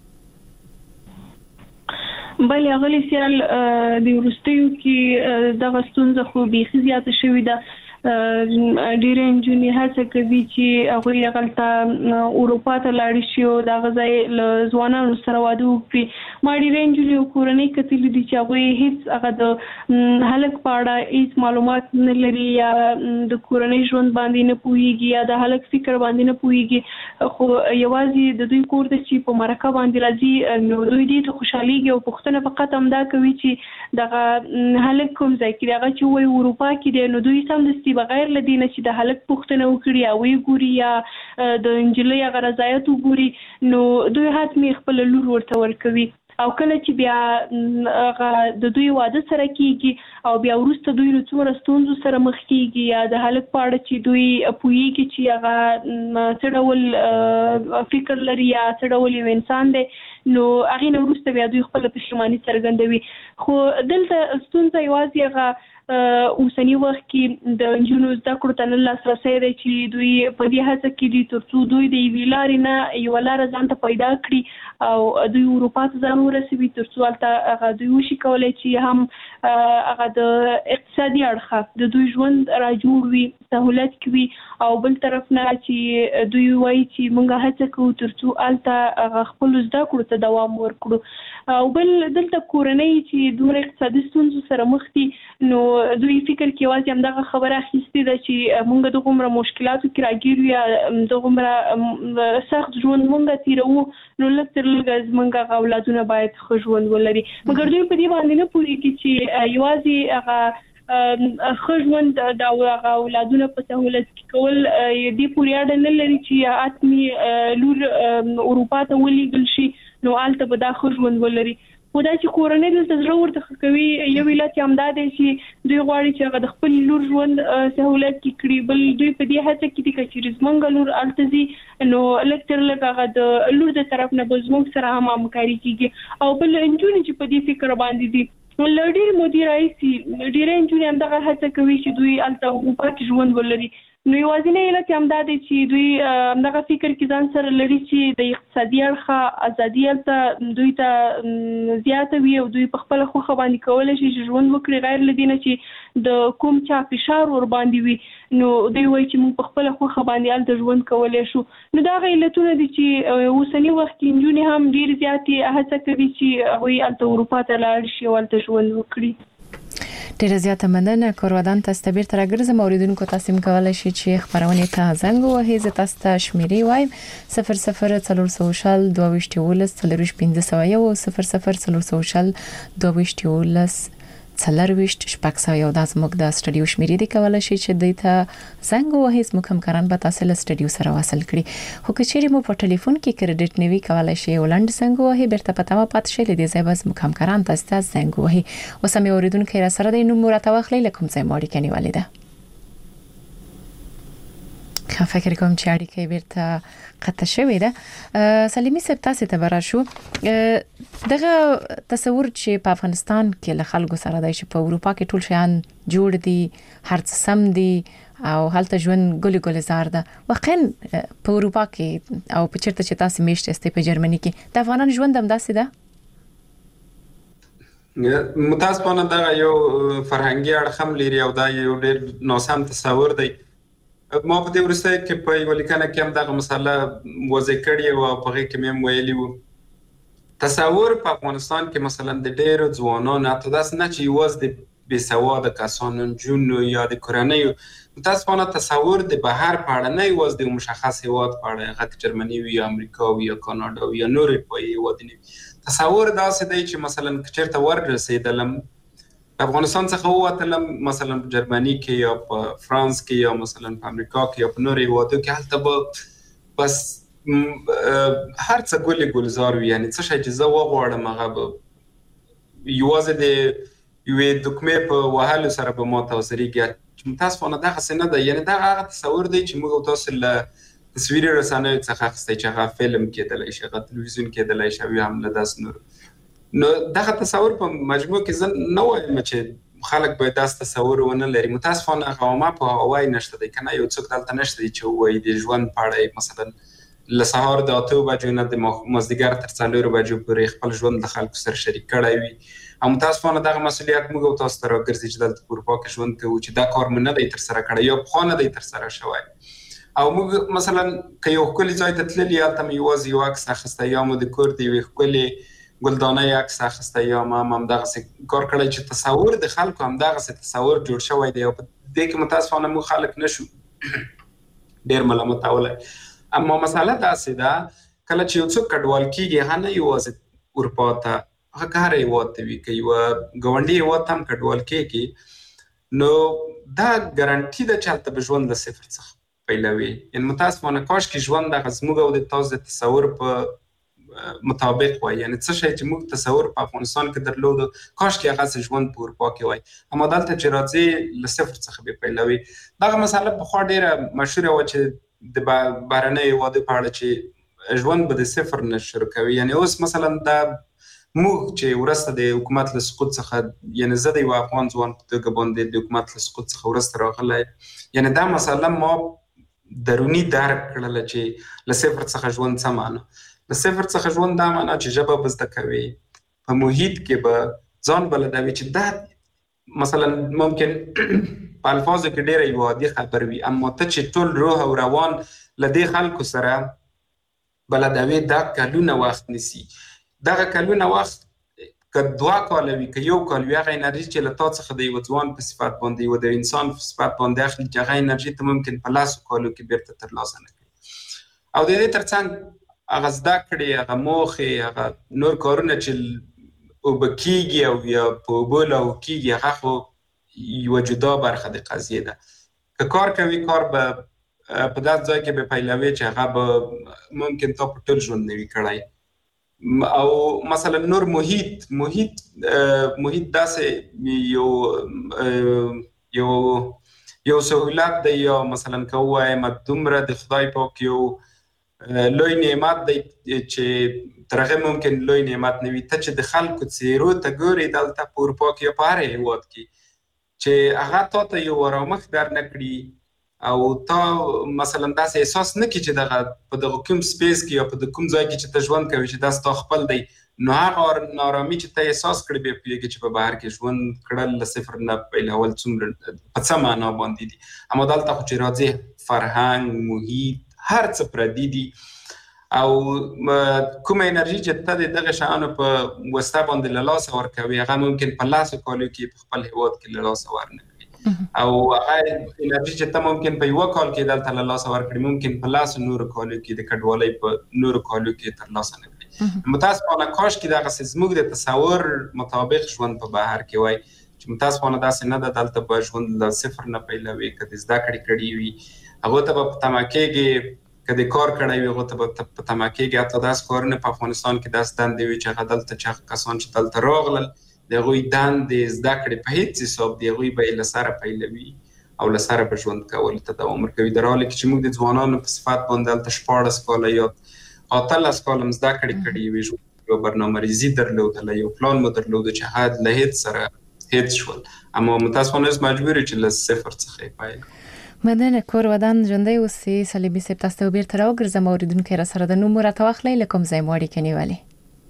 بلې هغه سیال د وروستیو کې دغه ستونزه خو بیخي زیاته شوې ده. ډېرې نجونې هڅه کوي چې هغوی هغلته اروپا ته لاړې شي او دغه ځای له ځوانانو سره واده وکړي. ما ډېرې نجونې او کورنۍ کتلي دي چې هغوی هېڅ هغه د هلک په اړه هېڅ معلومات نه لري یا د کورنۍ ژوند باندې نه پوهېږي یا د هلک فکر باندې نه پوهېږي خو یوازې د دوی کور ته چې په مرکه باندې راځي نو دوی دې ته خوشحالېږي او پوښتنه فقط همدا کوي چې دغه هلک کوم ځای کې دی هغه چې وایي اروپا کې دی نو دوی سمدستي بغیر له دې نه چې د هلک پوښتنه وکړي او ویې ګوري یا د نجلۍ هغه رضایت وګوري نو دوی حتمي خپله لور ورته ورکوي او کله چې بیا هغه د دوی واده سره کیږي او بیا وروسته دوی له څومره ستونزو سره مخ کیږي یا د هلک په اړه چې دوی پوهیږي چې هغه څه ډول فکر لري یا څه ډول یو انسان دی نو هغه نو وروسته بیا دوی خپل پښیماني څرګندوي. خو دلته ستونزه یوازې هغه اوسنی وخت کې د انجونو زده کړو ته لاسرسی دی چې دوی په دې هڅه کې دي ترڅو دوی د یوې لارې نه یوه لاره ځان ته پیدا کړي او دوی اروپا ته ځان ورسوي ترڅو هلته هغه دوی وشي کولی چې هم هغه د اقتصادي اړخه د دوی ژوند را جوړ وي، سهولت کې او بل طرف نه چې دوی وایي چې موږ هڅه کوو ترڅو هلته هغه خپلو زده کړو ته دوام ورکړو. او بل دلته کورنۍ چې دومره اقتصادي ستونزو سره مخ دي نو دوی فکر کې یوازې همدغه خبره اخیستې ده چې موږ د عمره مشکلاتو کې راګیر یو د عمره سخت ژوند موږ تیرو نو لږ تر لږه زموږ اولادونه باید ښه ژوند ولري. مګر دوی په دې باندې نه پوهېږي چې یوازې هغه ښه ژوند د اولادونه په سهولت کې کول دې پورې اړه نه لري چې اتمي لور اروپا ته ولیږل شي نو هلته به دا ښه ژوند ولري. خو دا چې کورنۍ دلته زړه ورته ښه کوي یو علت یې همدا دی چې دوی غواړي چې هغه د خپل لور ژوند سهولت کې کړي. بل دوی په دې هڅه کې دي که چېرې زموږ لور هلته ځي نو لږ تر لږ هغه د لور د طرف نه به زموږ سره هم همکاري کېږي. او بل نجونې چې په دې فکر باندې دي له ډېرې مودې راهیسې ډېری نجونې همدغه هڅه کوي چې دوی هلته اروپا کې ژوند ولري. نو یوازینی علت یې همدا دی چې دوی همدغه فکر کې ځان سره لري چې د اقتصادي اړخه ازادي هلته دوی ته زیاته وي او دوی په خپله خوښه باندې کولی شي چې ژوند وکړي غیر له دې نه چې د کوم چا فشار ورباندې وي نو دوی وایي چې موږ په خپله خوښه باندې هلته ژوند کولی شو. نو دا هغه علتونه دي چې اوسني وخت کې نجونې هم ډېرې زیاتې هڅه کوي چې هغوی هلته اروپا ته لاړ شي او هلته ژوند وکړي. ډیره زیاته مننه. کورودان تاسو بیرته راګرځم. اوریدونکو تاسو کولای شئ چې خبرونه ته زنګ ووهئ. زه تاسو ته شمیرې وایم 00 412 415 00 412 څلرويشت شپږ سوه یو د زموږ د سټډیو شمیرې دی کولای شي چې د ته زنګ وهي زموږ همکاران به تاسو له سټډیو سره وصل کړي. خو که چیرې مو په ټلیفون کې کریډټ نیوي کولای شي ولند زنګ وهي بیرته پته ما پات شي لدې ځای به زموږ همکاران تاسو ته زنګ وهي. اوس هم اوریدونکو را سره د نوم راته واخلي لکه څنګه ماړي کني والده. فکر کوم چې اړیکې بیرته قطع شوې ده. سلیمی صاحب تاسو ته براشو دغه تصور چې په افغانستان کې له خلکو سره دی چې په اروپا کې ټول شیان جوړ دي، هر څه سم دي او هلته ژوند ګل زار ده. واقعا په اروپا کې او په چیرته چې تاسو میشته استې په جرمني کې د افغانانو ژوند هم داسې ده؟ متاسفانه دا یو فرهنګي اړخ هم لري او دا یو ډېر ناسم تصور دی. ما په دې وروسته کې په یو لیکنه کې هم دغه مسله وضع کړې او په هغې کې مې هم ویلي وو تصور په افغانستان کې مثلا د ډېرو ځوانانو حتی داسې نه چې یوازې د بېسواده کسانو نجونو یا د کورنیو متاسفانه تصور د بهر په اړه نه یوازې د مشخص هېواد په اړه هغه جرمني وي یا امریکا وي یا کاناډا وي یا نور اروپایي هېوادونه وي تصور داسې دی چې مثلا که چېرته وررسېدلم افغانستان څخه ووتلم مثلا په جرمني کې یا په فرانس کې یا مثلا په امریکا کې یا په نورو هېوادو کې هلته به بس هر څه ګلزار وي. یعنې څه شی چې زه وغواړم هغه به یوازې د یوې دکمې په وهلو سره به ما ته وسرېږي. متاسفانه دغسې نه ده. یعنې دغه هغه تصور دی چې موږ او تاسو له تصویري رسنیو څخه اخیستی چې هغه فلم کېدلی شي، هغه تلویزیون کېدلی شي او هم له داسې نورو. نو دغه تصور په مجموع کې زه نه وایم چې خلک باید داسې تصور ونه لري. متاسفانه هغه عامه پوهاوی نشته دی که نه یو څوک دلته نشته دی چې ووایي د ژوند په اړه مثلا له سهار د 8 بجو نه د مازدیګر تر 4 بجو پورې خپل ژوند د خلکو سره شریک کړی وي. او متاسفانه دغه مسؤلیت موږ او تاسو ته راګرځي چې دلته په اروپا کې ژوند کوو چې دا کار مو نه دی ترسره کړی یا پخوا نه دی ترسره شوی. او موږ مثلا که یو ښکلي ځای ته تللي هلته مو یوازې یو عکس اخیستی یا مو د کور د یوې ښکلې ګلدانه عکس اخیستی یا ما هم همدغسې کار کړی چې تصور د خلکو همدغسې تصور جوړ شوی دی او په دې کې متاسفانه موږ خلک نشو ډېر ملامتولی. اما مسله داسې ده کله چې یو څوک کډوال کېږي هغه نه یوازې اروپا ته هغه که هر هېواد ته وي که یوه ګاونډي هېواد ته هم کډوال کېږي نو دا ګارنټي ده چې هلته به ژوند له صفر څخه پیلوي. یعنې متاسفانه کاشکې ژوند دغه زموږ او د تاسو د تصور په مطابق وای. یعنی څه شی چې موږ تصور په افغانستان کې درلودو کاشکې هغه ژوند په اروپا کې وای. اما دلته چې راځي له صفر څخه به پیلوي. دغه مسله پخوا ډېره مشهوره وه چې د بهرنیو هېوادو په اړه چې ژوند به د صفر نه شروع کوي. یعنی اوس مثلا دا موږ چې ورسته د حکومت له سقوط څخه یعنی زه د یو افغان ځوان په توګه باندې د حکومت له سقوط څخه ورسته راغلی، یعنی دا مسله ما درونی درک کړله چې له صفر څخه ژوند څه معنی. له صفر څخه ژوند دا معنی چې ژبه به زده کوي، په محیط کې به ځان بلدوي چې دا مثلا ممکن په الفاظو کې ډېره یو عادي خبر وي، اما ته چې ټول روح او روان له دې خلکو سره بلدوي دا کلونه وخت نیسي. دغه کلونه وخت که 2 کاله وي که 1 کال وي، هغه انرژي چې له تا څخه د یو ځوان په صفت باندې یو د انسان په صفت باندې اخلي چې هغه انرژي ته ممکن په 10 کالو کې بیرته ترلاسه نه کړي. او د دې ترڅنګ هغه زده کړې، هغه موخې، هغه نور کارونه چې اوبه کېږي او یا په اوبو لاهو کېږي، هغه خو یوه جدا برخه د قضیې ده. که کار کوي کار به په داسې ځای کې به پیلوي چې هغه به ممکن تا په ټول ژوند نه وي کړی. او مثلا نور محیط داسې یو سهولت دی، یا مثلا که ووایم دومره د خدای پاک یو لوی نعمت دی چې تر هغه ممکن لوی نعمت نه وي. ته چې د خلکو څېرو ته ګورې دلته په اروپا کې یا په هر هېواد کې چې هغه تا ته یو ارامښت در نه کړي او تا مثلا داسې احساس نه کړي چې دغه په دغه کوم سپیس کې یا په د کوم ځای کې چې ته ژوند کوي چې دا ستا خپل دی، نو هغه نارامي چې ته احساس کړې بیا پوهېږې چې په بهر کې ژوند کړل له صفر نه پیلول څومره په څه معنا باندې دي. اما دلته خو چې راځې فرهنګ، محیط، هر څه پردي دي، او کومه انرژي چې ته د دغه شیانو په واسطه باندې له لاسه ورکوي، هغه ممکن په 10 کالو کې په خپل هېواد کې له لاسه ورنکړي. او هغه انرژي چې ته ممکن په 1 کال کې دلته له لاسه ورکړي، ممکن په 10 نورو کالو کې د کډوالۍ په نورو کالو کې ترلاسه نه کړي. متاسفانه کاش کې دغسې زموږ د تصور مطابق ژوند په بهر کې وای، چې متاسفانه داسې نه ده. دلته به ژوند له صفر نه پیلوي. که د زده کړې کړي وي هغو ته به په تمه کېږي، که د کار کړی وي هغو ته به په تمه کېږي. حتی داسې کارونه په افغانستان کې داسې دندې وي چې هغه دلته چې هغه کسان چې دلته راغلل د هغوی دندې زده کړې په هېڅ حساب د هغوی به یې له سره پیلوي او له سره به ژوند کولو ته دوام ورکوي. در حاله کې چې موږ د ځوانانو په صفت باندې دلته 14 کاله یا 18 کاله هم زده کړې کړي وي، یو برنامه‌ریزي درلودله، یو پلان مو درلوده چې هغه له هېڅ سره هېڅ شول. اما متاسفانه اوس مجبور یو چې له صفر څخه یې پیل. مننه. کور ودان ژوندی اوسئ. صلیبي صاحب تاسو ته بیرته راوګرځم. اوریدونکي را سره د نوم راته واخلئ له کوم ځای مو اړیکه نیولې.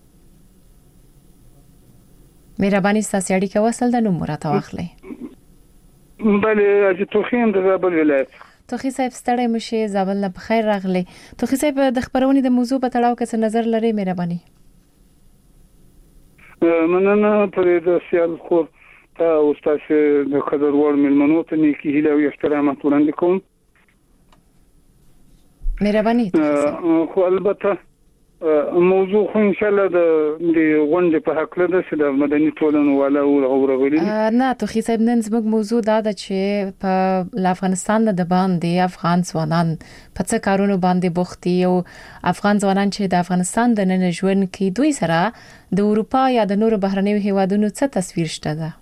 مهرباني ستاسو اړیکه وصل د نوم راته واخلئ. بله، از توخیم د زابل ولایت. توخی صاحب ستړی مشي، زابل نه بخیر راغلی. توخی صاحب د خبرونې د موضوع په تړاو کې څه نظر لري؟ مهرباني. مننه پر د سیال خور ته او تاسو د قدر وړ ملمنو ته نیکی هیله او احترامات وړاندې کوم. مهرباني. خو البته موضوع خو ان شاء الله د غونډې په حق له د مدني ټولنو والا او غوړغلي نه. توخی صاحب نن زموږ موضوع دا ده چې په افغانستان د باندې افغان ځوانان په څه کارونو باندې بوخت دي، او افغان ځوانان چې د افغانستان د نن ژوند کې دوی سره د اروپا یا د نورو بهرنیو هیوادونو څه تصویر شته ده؟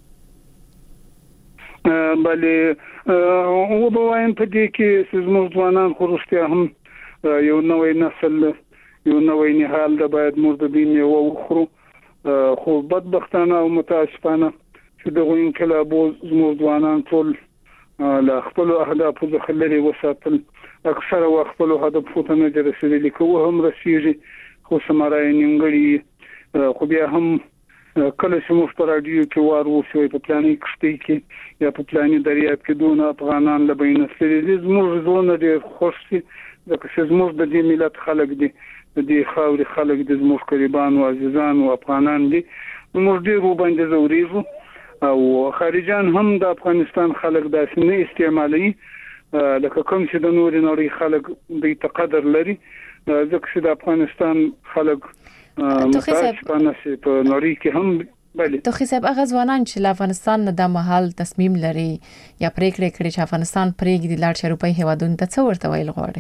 بله، او به وایم په دې کې زموږ ځوانان خو رښتیا هم یو نوی نسل، یو نوی نهال د باید موږ د دې میوه وخورو. خو بدبختانه او متاسفانه چې دغه انقلابو زموږ ځوانان ټول له خپلو اهدافو څخه لرې وساتل. اکثره وخت خپلو هدفو ته نه دي رسېدلي، که هم رسېږي خو ثمره یې نیمګړې. خو بیا هم کله چې موږ په راډیو کې وار وشوی په پلاني کښتۍ کې یا په پلاني دریاب کې دونه افغانان له بین سري دي، زموږ زړونه ډېر خوښ شي، ځکه چې زموږ د دې ملت خلک دي، د دې خاورې خلک دي، زموږ قریبان او عزیزان او افغانان دي. موږ ډېر وباندې زورېږو او خارجان هم د افغانستان خلک داسې نه استعمالوي لکه کوم چې د نورې نړۍ خلک دوی ته قدر لري، ځکه چې د افغانستان خلک متاسفانه په نړۍ کې هم. بله توخی صاحب، هغه ځوانان چې له افغانستان نه د مهال تصمیم لري یا پریکړه کړي چې افغانستان پرېږدي لاړ شي اروپایي هیوادونو ته، څه ورته ویل غواړي؟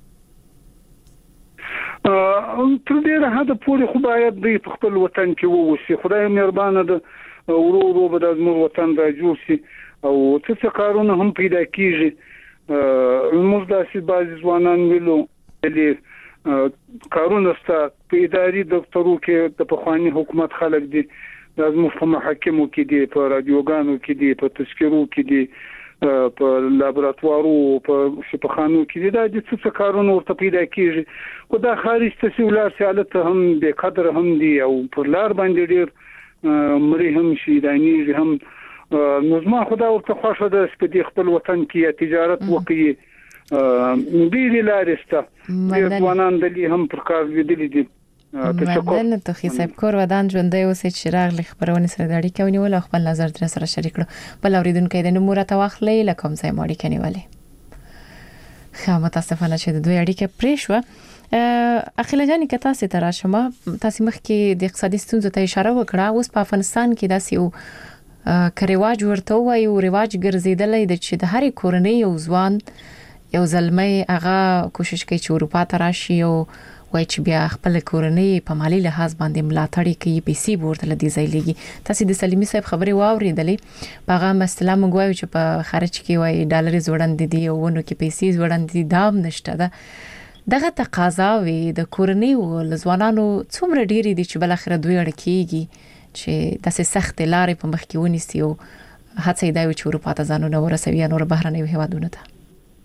تر ډیره حده پورې خو باید دوی په خپل وطن کې واوسي. خدای مهربانه ده، ورو ورو به د زموږ وطن را جوړ شي او څه کارونه هم پیدا کیږي. موږ داسې بعضې ځوانان ویلو کارونه ستا په اداري دفترو کې د پخوانی حکومت خلک دي لازم په محاکمو کې دي په رادیوګانو کې دي په تذکرو کې دي په لابراتوارو په شفاخانو کې دي دا د څه کارونه ورته پیدا کیږي خو دا خارج تسهیلات حالت هم به قدر هم دي او پر لار باندې ډیر مری هم شي دانی هم نظم خدا ورته خوښه ده چې خپل وطن کې تجارت وکړي ډیر لارسته ډیر ځوانان دلی هم پر کار لیدل دي مننه توخی صاحب کور ودان ژوندۍ اوسې چې راغلی خبرونه سره د اړیکې ونیول او خپل نظر در سره شریک کړو بل اوریدونکو د نومور تواخلې لکم ځای ماړي کنيولې خو متاسفانه چې د دوی اړیکه پرې شو اخیله جان کتا سي تر شمه تاسو مخ کې د اقتصادي ستونزو ته اشاره وکړه اوس په افغانستان کې داسې یو کریواج ورته وایو رواج ګرځیدلې د چې د هرې کورنۍ یو ځوان یو زلمي هغه کوشش کوي چې اروپا ته راشي او وای چې بیا خپل کورنۍ په مالی لحاظ باندې ملاتړ کوي پیسې ورته لدی ځایلېږي تاسو د سلیمي صاحب خبرې واورېدلې هغه مسله موږ وایو چې په خارج کې وای ډالر زوړند دي او ونو کې پیسې زوړند دي دام نشته ده دغه تقاضا وي د کورنۍ او ځوانانو څومره ډېری دي چې بل اخر دوی اړکیږي چې داسې سخت لارې په مخ کې ونیسي او هڅه یې دا وي چې اروپا ته ځانونه ورسوي نور بهرنیو هیوادونو ته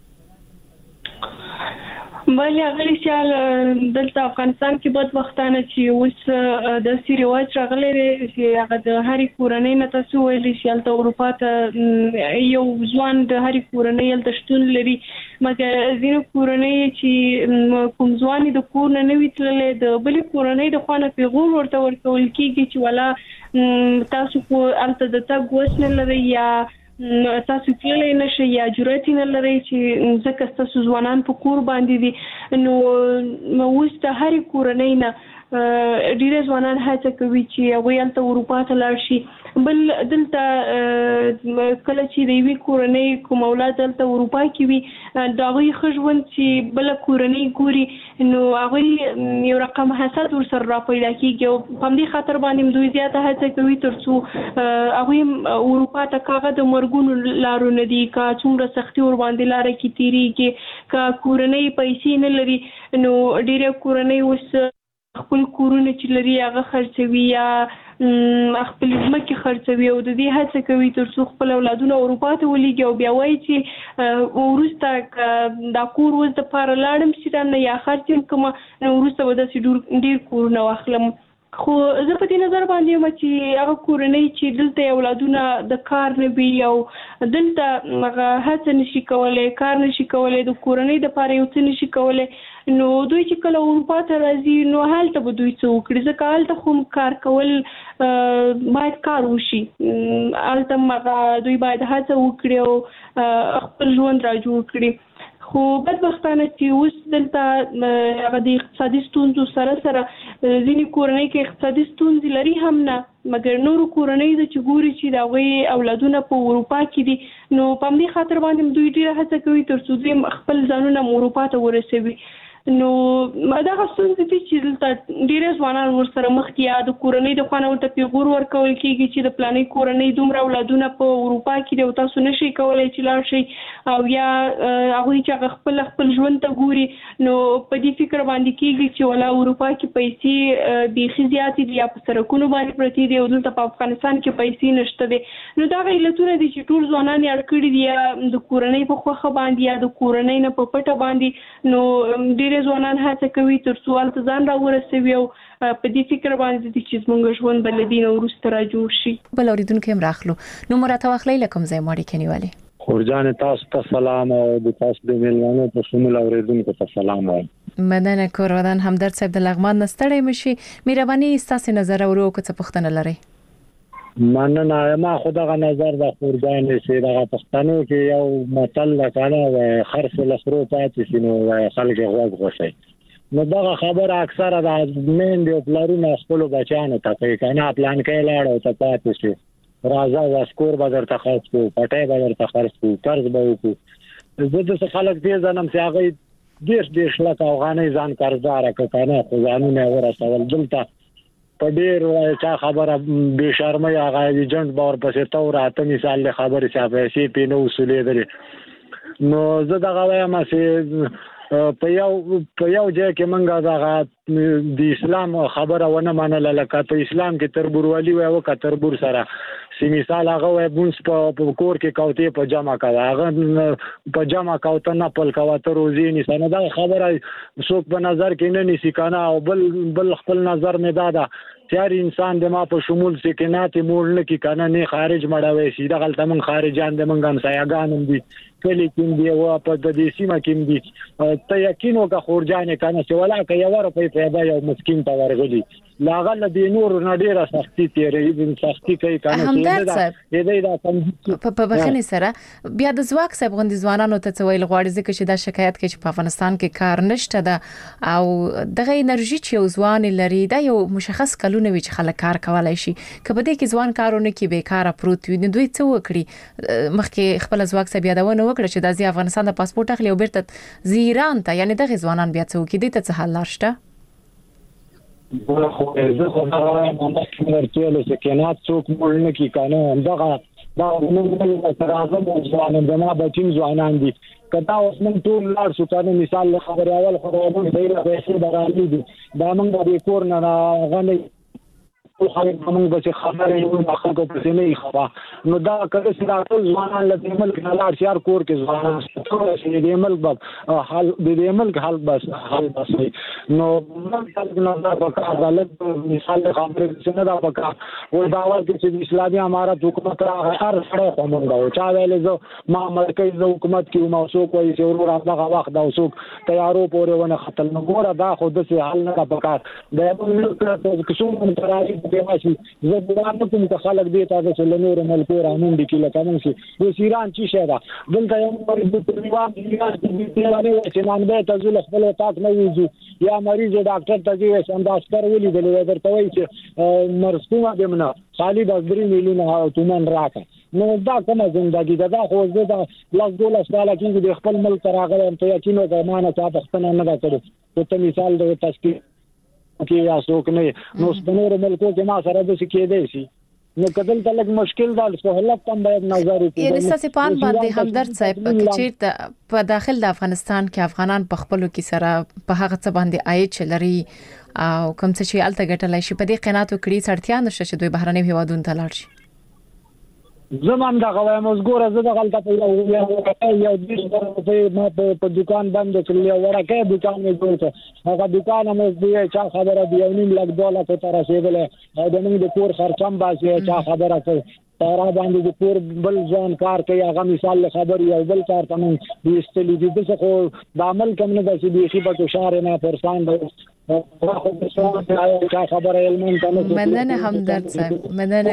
بله غلی چې دلته افغانستان کې بد وختانه چې اوس د سیریواج راغلی چې هغه د هرې کورنۍ نه تاسو ویلي چې د اروپا ته یو ځوان د هرې کورنۍ د شتون لري مګر ځینې کورنۍ چې کوم ځوان د کور نه وي تللی د بلې کورنۍ د خوا نه پیغور ورته ورکول کېږي چې ولا تاسو خو هلته د تګ وس نه لرئ یا تاسو کېلای نشئ یا جرأت نه لرئ چې ځکه تاسو ځوانان په کور باندې دي نو اوس د هرې کورنۍ نه ډېر ځوانان هڅه کوي چې هغوی هلته اروپا ته لاړ شي بل دلته کله چې د یوې کورنۍ کوم اولاد دلته اروپا کې وي د هغوی ښه ژوند چې بله کورنۍ ګوري نو هغوی یو رقم حسد ورسره راپیدا کېږي او په همدې خاطر باندې دوی زیاته هڅه کوي تر څو هغوی اروپا ته کاغه د مرګونو لارو نه دي که څومره سختي ورباندې لاره کې تېرېږي که کورنۍ پیسې نه لري نو ډېرې کورنۍ اوس خپل کورونه چې لري هغه خرڅوي یا خپل ځمکې خرڅوي او د دې هڅه کوي تر څو خپل اولادونه اروپا ته ولېږي او بیا وایي چې وروسته دا کور اوس دپاره لاړم سیران یا خرڅ یې کړم نو وروسته به داسې ډېر کورونه واخلم خو زه په دې نظر باندې یم چې هغه کورنۍ چې دلته اولادونه د کار نه وي او دلته هغه هڅه نشي کولی کار نشي کولی د کورنۍ دپاره یو څه نشي کولی نو دوی چې کله اروپا ته راځي نو هلته به دوی څه وکړي ځکه هلته خو کار کول باید کار وشي هلته هغه دوی باید هڅه وکړي او خپل ژوند را جوړ کړي خو بدبختانه چې اوس دلته هغه د اقتصادي ستونزو سره سره ځینې کورنۍ کې اقتصادي ستونزې لري هم نه مګر نورو کورنۍ د چې ګوري چې د هغوی اولادونه په اروپا کې دي نو په همدې خاطر باندې دوی ډېره هڅه کوي تر څو دوی خپل ځانونه اروپا ته ورسوي نو دغه ستونزې دي چې دلته ډېر ځوانان ورسره مخ دي یا د کورنۍ د خوا نه ورته پیغور ورکول کېږي چې د فلانۍ کورنۍ دومره اولادونه په اروپا کې دي او تاسو نشئ کولی چې لاړ شئ او یا هغوی چې هغه خپل ژوند ته ګوري نو په دې فکر باندې کېږي چې ولا اروپا کې پیسې بیخي زیاتې دي یا په سړکونو باندې پرتې دي او دلته په افغانستان کې پیسې نشته دي نو دغه علتونه دي چې ټول ځوانان یې اړ کړي دي یا د کورنۍ په خوښه باندې یا د کورنۍ نه په پټه باندې نو ډېر ځوانان هڅه کوي تر څو هلته ځان راورسوي او په دې فکر باندې دي چې زموږ ژوند به له دې نه وروسته را جوړ شي. بل اورېدونکي هم راخلو نو راته واخلئ له کوم ځای مو اړیکې نیولې؟ خورجان تاسو ته سلام او د تاسو د میلمانو په شمول اوریدونکو ته سلام وایم. مننه کور ودان همدرد صاحب د لغمان نه ستړی مشي مهرباني ستاسو نظر اورو که څه پوښتنه لرئ؟ مننه ما خدغه نظر د خورجان چې دغه پښتنو کې یو متل لکانه خرڅ لخرو پاتې شنو خلک غوږ غوښي نو دغه خبره اکثره د مین دی پلارونه خپل بچانو ته کوي کنه پلان کې لاړ او ته پاتې شي راځه واسکور به درته خرڅ کو پټه به درته خرڅ کو قرض به وکړو زه د خلک دې ځنم چې هغه ډېر لک افغاني ځان قرضدار کنه خو ځانونه ورسول دلته په ډېر چا خبره به شرمه هغه ایجنټ باور پسې تور اته مثال له خبرې چې پیسې پینو وسولې درې نو زه دغه وایم چې په یو ځای کې منګه دا د اسلام خبره ونه منله لکه په اسلام کې تربورولي وي او تربور سره سی مثال هغه وای بونس په کور کې کوتې په جمع کاوه هغه په جمع کوته نه پل کاوه ته روزي نشانه دا خبره څوک په نظر کې نه نیسی کنه او بل خپل نظر نه دادا چار انسان د ما په شمول سکنات مول نه کی کنه نه خارج مړوي سي د غلطه من خارجان د منګم سایګانم دي کلی کې دی او په د دې سیمه کې دي ته یقین وکړه خورجان کنه چې ولا کې یو روپۍ پیدا یو مسکین ته ورغلي لاغل د نور نډیره سختي تیرې سختي کوي کنه په بخنه سره بیا د زواک صاحب غوندي ځوانانو ته څویل غواړي ځکه چې دا شکایت کوي چې په افغانستان کې کار نشته ده او دغه انرژي چې ځوان لري دا یو مشخص کلونه وی چې خلک کار کولای شي کبه دې کې ځوان کارونه کې بیکاره پروت وي دوی څه وکړي مخکې خپل زواک صاحب یادونه وکړه چې د افغانستان د پاسپورت اخلي او بیرته زیران ته یعنی دغه ځوانان بیا څه وکړي دې ته حل لارشته خو زه خو دا وایم چې ورته له سکنات څوک مول نه کی کنه همدغه دا موږ سره اعظم ځوانان د ما بچین ځوانان دي کدا اوس موږ ټول لار شو کنه مثال خبره اول خبره دی له پیسې برابرې دي دا موږ د کور نه غني خلک موږ به خبره یو خلکو په نه خبا نو دا کله چې ټول ځوانان له ملک نه لار شهر کور کې ځوانان چې د ملک حال د ملک حال بس نو موږ نه دا په غلط مثال خبره څنګه دا پکا و دا ول چې اسلامي امارت حکومت هر سره کومه او چا ویل زه ما مرکز حکومت کې موثوق وي چې ورور هغه وخت دا وسوک تیارو پورې ونه خپل نو ګوره دا خود څه حل نه پکا د ملک کوم ترای ماشي زه د کوم خلک دی تاسو له نور ملک رامون دي کې لکه موږ چې ایران چې شه دا دلته یو په نیوام چې مان به تاسو له خپل طاقت نه وځي یا مریض ډاکټر ته چې سنداسکر ولي د درته وایي چې مرسومه دمنه خالي د 3 میلیونه تومان راکړه نو دا کومه ژوندۍ دا خو زه د لاس ډول ساله کې د خپل ملک راغلم ته یقین وکړم چې تاسو نه دا کړو ته مثال د تشکیل کې یا څوک نه نو سپنور ملکو کې ما سره د کېدې شي نو کدل تلک مشکل دا سہولت هم باید نظر وکړي یعنی ساسي پان باندې همدرد صاحب چې په داخل د افغانستان کې افغانان په خپلو کې سره په هغه څه باندې عاید چلري او کوم څه چې الته ګټلای شي په دې قناعت وکړي سړتیا نشته چې دوی بهرنی هیوادونو ته لاړ شي زمام دا غوایم اوس ګوره زه د غلطه په یو په دکان بند کړل او ورکه دکان مې جوړ کړ هغه دکان مې دی چا خبره دی $1.5 لک ته رسیدل او د موږ د کور خرچم باسي چا خبره کوي تارا باندې د کور بل ځان کار کوي هغه مثال خبر یو بل کار تمام ایستلی دي څه خو د عمل کم نه د سیدي په شهر نه پرسان دی خبره علم ته مننه همدرد صاحب مننه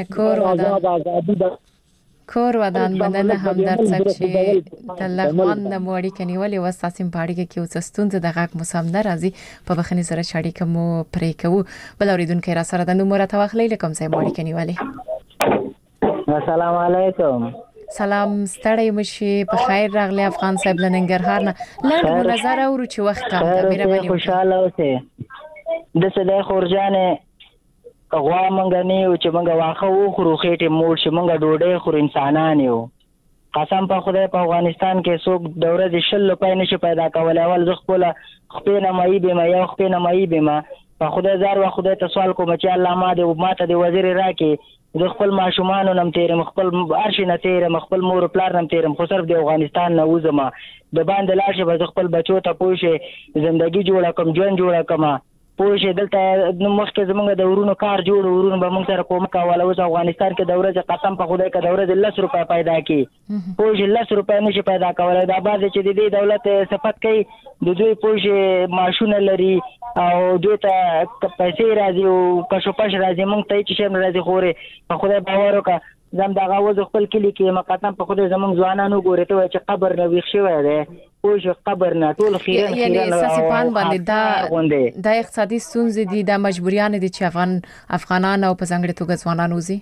کور ودان مننه همدرد صاحب چې د لغمان د موړی کنيولې وساسیم پاړی کې اوسستون د غاک موسم ناراضي په بخنی سره شاړی کوم پرې کوو بل اوریدونکو را سره د نمبر ته واخلې کوم ځای موړی کنيولې السلام علیکم سلام ستړی مشي په خیر راغلی افغان صاحب لننګرهار نه لاندې نظر اورو چې وخت کم ده مهرباني خوشاله اوسه د سده خورجانه غوا مونږ نه یو چې مونږ واخه وخورو خېټه موړ چې مونږ ډوډۍ خور انسانان یو قسم په خدای په افغانستان کې څوک د ورځې 10 روپۍ نشي پیدا کولای اول زه خپل نه مې به یو خپل نه مې به په خدای زار و خدای ته سوال کوم چې الله ماته د وزیر راکې د خپل ماشومان نم تیرم خپل ارشي نه تیرم خپل مور پلار نم تیرم خو صرف د افغانستان نه وزم د باندې لاشه به خپل بچو ته پوښي ژوندۍ جوړه کوم ژوند جوړه کوم پوښي دلته مخکې زمونږ د ورونو کار جوړ ورونو به موږ سره کوم کاوله اوس افغانستان کې د ورځې قسم په خدای کې د ورځې 10 روپۍ پیدا کی پوښي 10 روپۍ نشي پیدا کولای دا بعد چې د دې دولت صفت کوي د دوی پوښي ماشونه لري او دوی ته پیسې راځي او کښوپش راځي موږ ته چې شم راځي خوري په خدای باور وکړه زم دا غوځ خپل کلی کې مقاتم په خدای زمونږ ځوانانو ګوري ته چې قبر نه ویښ شوی دی پوه قبر نه ټول خیرن یعنی ساسپان باندې دا اقتصادي ستونزې دي د مجبوریان دي چې افغانان او په څنګه توګه ځوانان وزي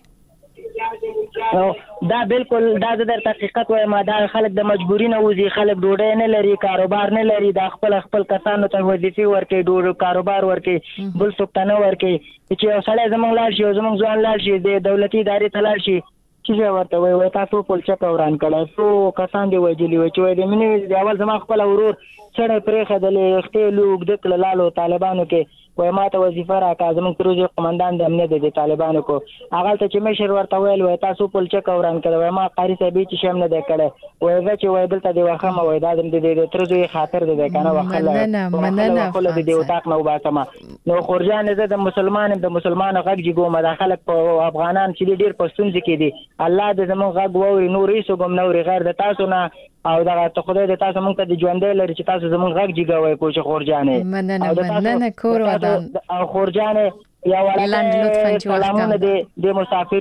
دا بالکل دا د حقیقت وایم دا خلک د مجبوری نه وزي خلک ډوډۍ نه لري کاروبار نه لري دا خپل کسانو ته وظیفه ورکړي ډوډۍ کاروبار ورکړي بل څوک ته نه ورکړي چې یو سړی زمونږ لار شي زمونږ ځوان لار شي د دولتي ادارې ته لار شي چې ورته وای تاسو پلچک وران کړه څو کسان دی وجلی و چې د مینې د اول زما خپل ورور سړی پرې خدلې اختې لوګ د کلالو طالبانو کې وای ما ته وظیفه راکړه زموږ پروژې قومندان د امنیت د طالبانو کو هغه ته چې مشر ورته ویل وای تاسو پلچک وران کړه وای ما قاری صاحب چې شم نه د کړه وای دا چې وای دلته دی واخه ما وای دا د ترځوي خاطر د کنه واخله خله د وطاق نو باسما نو خورجان زه د مسلمانانو غږ جګوم د خلک په افغانان چې ډیر پښتون ځکې دي الله دې زموږ غږ ووري نور هیڅ کوم نور غیر د تاسو نه او دا ته خدای د تاسو مونږ ته د ژوندې لري چې تاسو زموږ غږ جګوي کوچ خورجانې مننه کور ودان او خورجانې یا ولې سلامونه د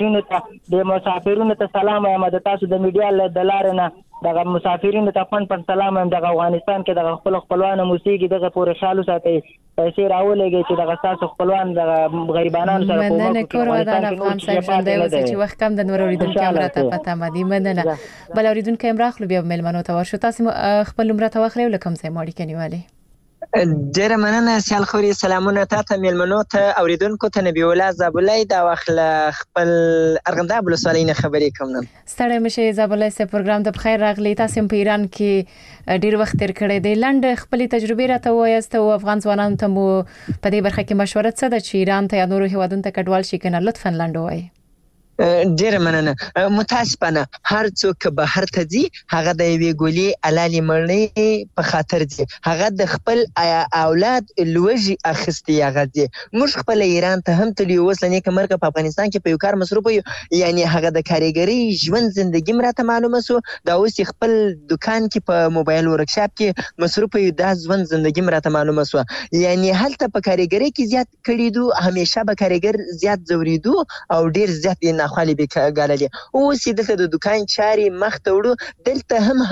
مسافرینو ته سلام وایم د تاسو د میډیا له لارې نه دغه مسافرینو ته پن سلام وایم د افغانستان کې د خپلوان موسیقي دغه پورې خیال ساتي پیسې راولېږي چې دغه تاسو خپلوان د غریبانو سره په مننه کور ودان افغان صاحب ژوندې اوسې چې وخت کم د نور اوریدونکو امراته پته مدي مننه بل اوریدونکو امراخلو بیا ملمنو ته ورشو تاسو خپل امراته واخلئ لکم ځای ماړي کنيواله ډیره مننه سیال خوري سلامونه تاسو ملمنو ته اوریدونکو ته نبی الله زابلای دا واخله خپل ارغنداب ولسوالۍ نه خبرې کوم نن ستړی مشه زابلای سه پروګرام ته بخیر راغلی تاسو په ایران کې ډیر وخت تیر کړی دی لنډ خپل تجربه راته وایست او افغان ځوانانو ته مو په دې برخه کې مشوره څه ده چې ایران ته یا نورو هیوادونو ته کډوال شي کنه لطفا لنډ وایي ډیره مننه متاسفانه هر څوک به هر ته ځي هغه د یوې ګولې علالي مړنۍ په خاطر ځي هغه د خپل اولاد لوږي اخستي هغه ځي موږ خپل ایران ته هم تللی اوس لنې کمرګه په افغانستان کې په یو کار مصروف یو یعنی هغه د کاریګری ژوند زندگی مراته معلومه سو دا اوس خپل دکان کې په موبایل ورکشاپ کې مصروف یو د ژوند زندگی مراته معلومه سو یعنی هلته په کاریګری کې زیات کړي دو همیشه به کاریګر زیات زوریدو او ډیر زیات خالي به ګاللي او سیده د دکان چاري مخ ته وړو دلته هم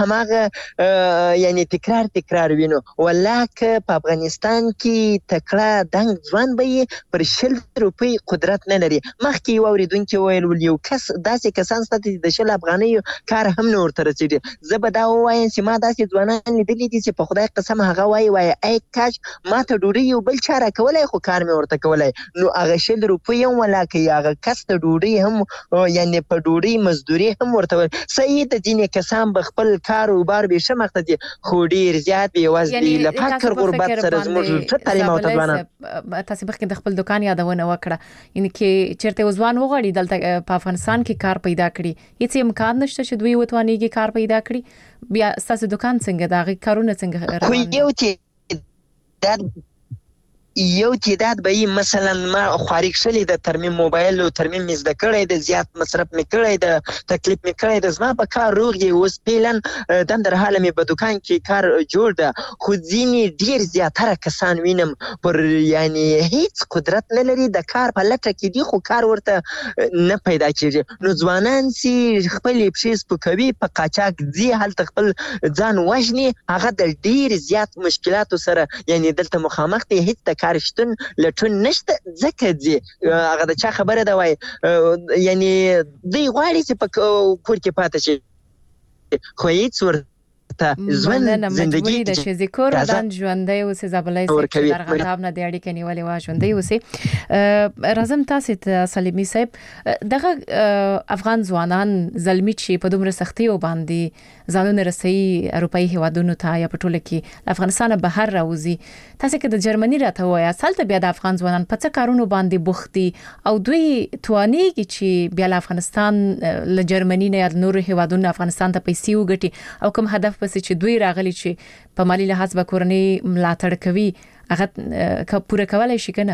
هماغه یعنی تکرار وینو ولکه په افغانستان کې تکړه دنګ ځوان به پر 100 روپۍ قدرت نه لري مخکې یو اوریدونکو ویل یو کس داسې کسان ستاسو د 100 افغانۍ کار هم نه ورته رسیدي زه به دا وایم چې ما داسې ځوانان لیدلي دي چې په خدای قسم هغه وای ای کاش ما ته ډوډۍ یو بل چاره کولای خو کار مې ورته کولای نو هغه 100 روپۍ هم ولکه هغه کس ته ډوډۍ هم یعنی په ډوډۍ مزدوري هم ورته صحیح د ځینې کسان به خپل کار او بار به شمخته دي خو ډیر زیات بېوزلي له فقر غربت سره زموږ تعلیم او ځوانان تاسو به د خپل دکان یادونه وکړه یعنی کې چیرته ځوان وغواړي دلته په افغانستان کې کار پیدا کړي هیڅ امکان نشته چې دوی وتوانیږي کار پیدا کړي بیا تاسو دکان څنګه دا کارونه څنګه خو یو تعداد به مثلا ما خارج شلې د ترمیم موبایل او ترمیم مې زده کړی د زیات مصرف مې کړی د تکلیف مې کړی د زما په کار روغ یې اوس پیلن دندر حاله مې په دکان کې کار جوړ ده خو ځینې ډیر زیاتره کسان وینم پر یعنی هیڅ قدرت نه لري د کار په لټه کې دي خو کار ورته نه پیدا کیږي نو ځوانان چې خپل پښې سپکوي په قاچاق ځي هلته خپل ځان وژني هغه د ډیر زیات مشکلاتو سره یعنی دلته مخامخ دي هیڅ کارشتون لټون نشته ځکه دي هغه د چا خبره ده وای یعنی دوی غواړي چې په کور کې پاتې شي خو هیڅ ورته ژوند زندگی د شذکر ودان ژوندۍ اوسې زابلای چې درغتاب نه دی اړیکې نیولې وا ژوندۍ اوسې رازم تاسو ته سلیمی صاحب دغه افغان ځوانان زلمی چې په دومره سختي او باندې ځانونه رسي اروپאי هوادونو ته یا په ټوله کې افغانستان بهر راوځي تاسو کې د جرمني راته وایي سالته بیا د افغان ځوانان په څه کارونو باندې بوختي او دوی توانیږي چې بیا له افغانستان له جرمني نه یا نور هوادونو افغانستان ته پیسې وګټي او کوم هدف پس چې دوی راغلي چې په مالی لحاظ به کورنۍ ملاتړ کوي هغه پوره کولای شي کنه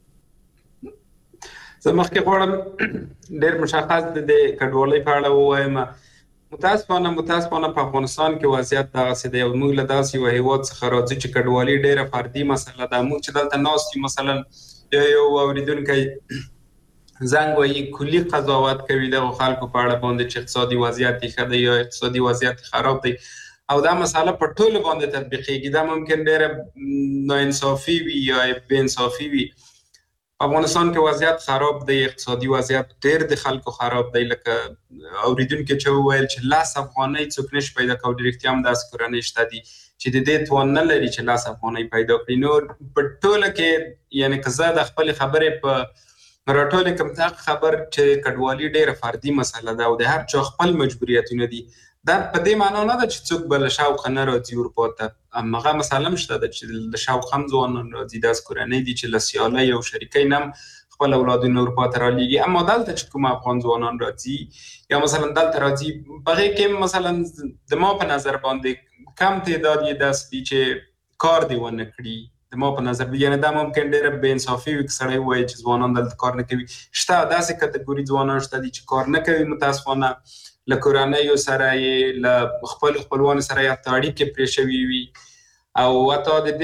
زه مخکې غواړم ډېر مشخص د کډوالۍ په اړه ووایم متاسفانه په افغانستان کې وضعیت دغسې دی او موږ له داسې یو هیواد څخه راځو چې کډوالي ډېره فردي مسله ده موږ چې دلته ناست یو مثلا یو اوریدونکی زنګ وایي کلی قضاوت کوي دغه خلکو په اړه باندې چې اقتصادي وضعیت یې ښه دی یا اقتصادي وضعیت خراب دی او دا مسله په ټولو باندې تطبیقېږي دا ممکن ډېره ناانصافي وي یا بې انصافي وي افغانستان کې وضعیت خراب دی اقتصادي وضعیت ډېر د خلکو خراب دی لکه اوریدونکي چې وویل چې 10 افغانۍ څوک نشي پیدا کولی ډېر احتیام داسې کورنۍ شته دي چې د دې توان نه لري چې 10 افغانۍ پیدا کړي نو په ټوله کې یعنی که زه د خپلې خبرې په راټول کوم ځکه خبر چې کډوالي ډېره فردي مسله ده او د هر چا خپل مجبوریتونه دي. دا په دې معنی نه ده چې څوک بل شاوخوا نه راځي اروپا ته. هغه مسله هم شته چې د شاوخوا هم ځوانان راځي، داسې کورنۍ دي چې له سیالۍ او شریکۍ نه هم خپل اولادونه اروپا ته رالیږي. اما دلته چې کوم افغان ځوانان راځي یا مثلا دلته راځي، په هغې کې مثلا د ما په نظر باندې کم تعداد یې داسې دي چې کار دې ونه کړي. د ما په نظر یعنې دا ممکن ډېره بې انصافي وي که سړی ووایي چې ځوانان دلته کار نه کوي. شته داسې کټګوري ځوانان شته دي چې کار نه کوي، متاسفانه له کورنیو سره یې له خپل خپلوانو سره یې حتی اړیکې پرې شوي وي او حتی د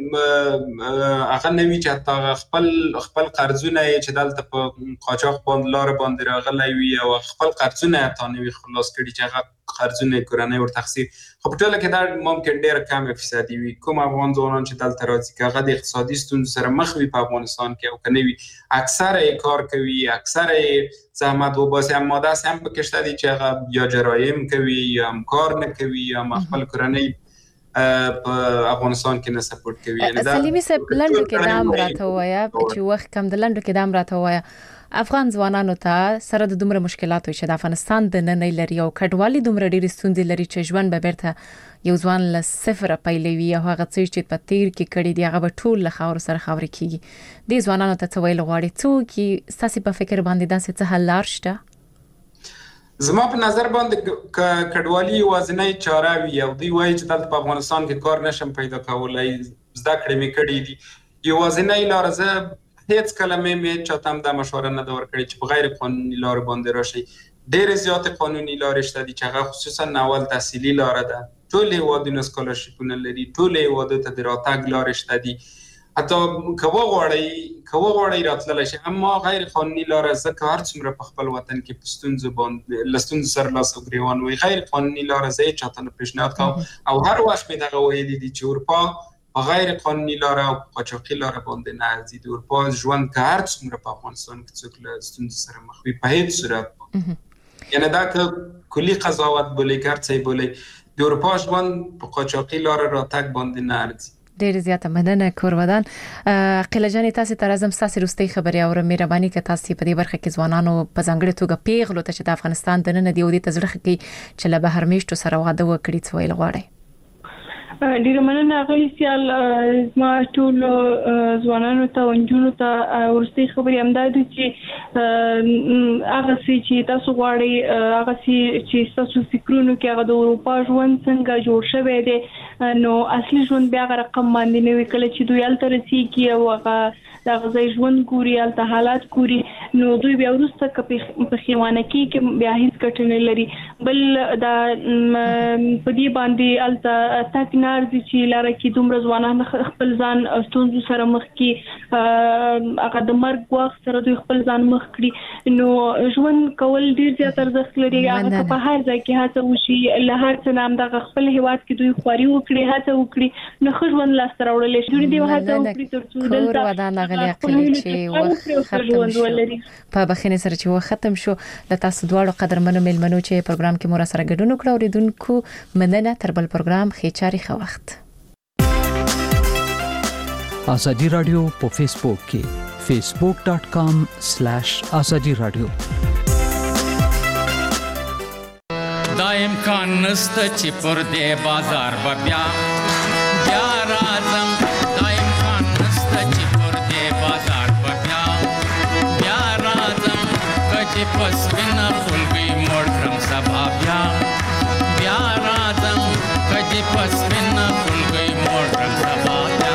دې هغه نه وي چې حتی خپل قرضونه یې چې دلته په قاچاق لاره باندې راغلی وي او خپل قرضونه یې حتی نه وي خلاص کړي چې هغه قرضونه یې کورنۍ ورته اخیستي. خو په ټوله کې دا ممکن ډېره کمه فیصدي وي. کوم افغان ځوانان چې دلته راځي که هغه د اقتصادي ستونزو سره مخ وي په افغانستان کې او که نه وي، اکثره یې کار کوي، اکثره یې زحمت وباسي. اما داسې هم پکې شته دي چې هغه یا جرایم کوي یا هم کار نه کوي یا هم خپل کورنۍ په افغانستان کې نه سپورټ کوي. سلیمي صاحب لنډو کې دا هم راته ووایه چې وخت کم د لنډو کې دا هم راته ووایه افغان ځوانانو ته سره د دومره مشکلاتو چې د افغانستان د نن لري او کډوالي دومره ډېرې ستونزې لري چې ژوند به بیرته یو ځوان له صفره پیلوي او هغه څه چې په تیر کې کړي دي هغه به ټول له خاورو سره خاورې کیږي. دې ځوانانو ته څه ویل غواړي؟ څوک ستاسې په فکر باندې داسې څه حل لار شته؟ زما په نظر باندې کډوالي یوازینۍ چاره وي او دوی وایي چې دلته په افغانستان کې کار نشم پیدا کولی، زده کړې مې کړې دي. یوازینۍ لاره زه هیڅ کله مې چاته هم دا مشوره نه ده ورکړې چې په غیر قانوني لارو باندې راشي. ډېرې زیاتې قانوني لارې شته دي چې هغه خصوصا اول تحصیلي لاره ده. ټول هیوادونه سکالرشیپونه لري، ټول هیوادو ته د راتګ لارې شته دي. حتی که وغواړئ راتللی شي. اما غیر قانوني لاره ځکه هر څومره په خپل وطن کې په ستونزو باندې له ستونزو سره لاس او ګریوان وي، غیر قانوني لاره زه یې چاته نه پیشنهاد کوم او هر وخت مې دغه ویلي دي چې اروپا په غیر قانوني لاره او قاچاقي لاره باندې نه ځي. د اروپا ژوند که هر څومره په افغانستان کې څوک له ستونزو سره مخ وي په هیڅ صورت یعنې دا که کلي قضاوت بولئ که هر څه یې بولئ، د اروپا ژوند په قاچاقي لاره راتګ باندې نه ارزي. ډېر زیاته مننه کورودان. عقیله جان تاسو ته راځم ستاسو وروستۍ خبرې او مهرباني که تاسو په دې برخه کې ځوانانو په ځانګړي توګه پیغلو ته چې د افغانستان د نن دی او د تزړه کې چې له بهر میشتو سره واده وکړي څه ویل غواړي؟ ډیره مننه غلی سیال ما ټول ځوانانو ته ونجونو ته ورستي خبرې امدادو چې هغه چې تاسو غواړئ هغه چې تاسو فکرونو کې هغه د اروپا ژوند څنګه جوړ شوی دی نو اصلي ژوند بیا هغه رقم باندې نه وي. کله چې دوی هلته رسیږي او هغه د غځای ژوند ګوري هلته حالات ګوري نو دوی بیا وروسته په خیوانه کې بیا هیڅ ګټه نه لري. بل دا په دې باندې هلته تک نارځي چې لاره کې دومره ځوانان خپل ځان ستونزو سره مخ کې هغه د مرګ وخت سره دوی خپل ځان مخ کړي نو ژوند کول ډیر زیات ارزښت لري. هغه په هر ځای کې هڅه وشي له هر څه نام د خپل هیواد کې دوی خواري وکړي هڅه وکړي نو ښه ژوند لاسته راوړلی شي. دوی دې هڅه وکړي ترڅو دلته په بخښنې سره چې وخت ختم شو له تاسو دواړو قدرمنو ملمنو چې پروګرام کې مو را سره ګډون وکړو اوریدونکو مننه. تر بل پروګرام خېچاري ښه وخت. ازادي رادیو په فیسبوک کې facebook.com/azadi radio دا امکان نشته چې پر دې بازار بیا راځم. دا امکان نشته چې پر دې بازار بیا راځم. کچې پس وینا خلګي موړ کړم سبا بیا راځم. کچې پس وینا خلګي موړ کړم سبا بیا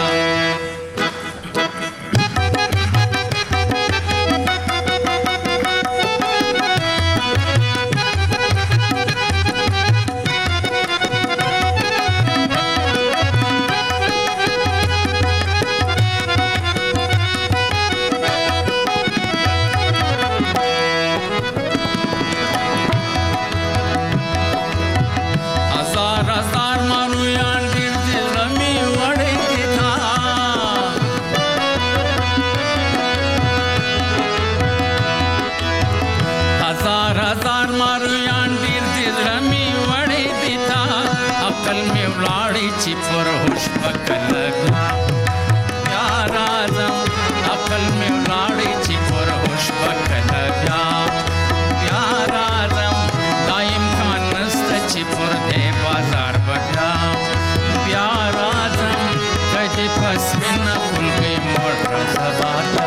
وینه خلګي مړ کړم سبا ته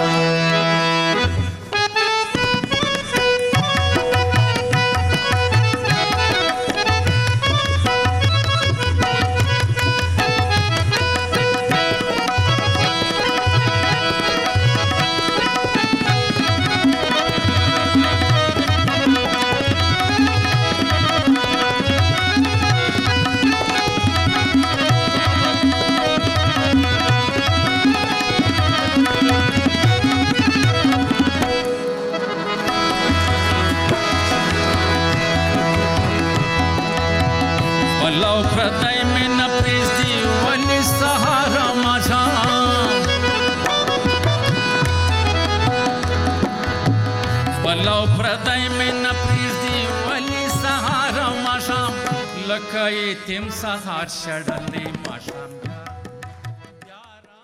ولو پردای مې نه پرېږدي ولې سهار او ماښام ولو پردای مې نه پرېږدي ولې سهار او ماښام لکه یتیم سهار شړلی ماښام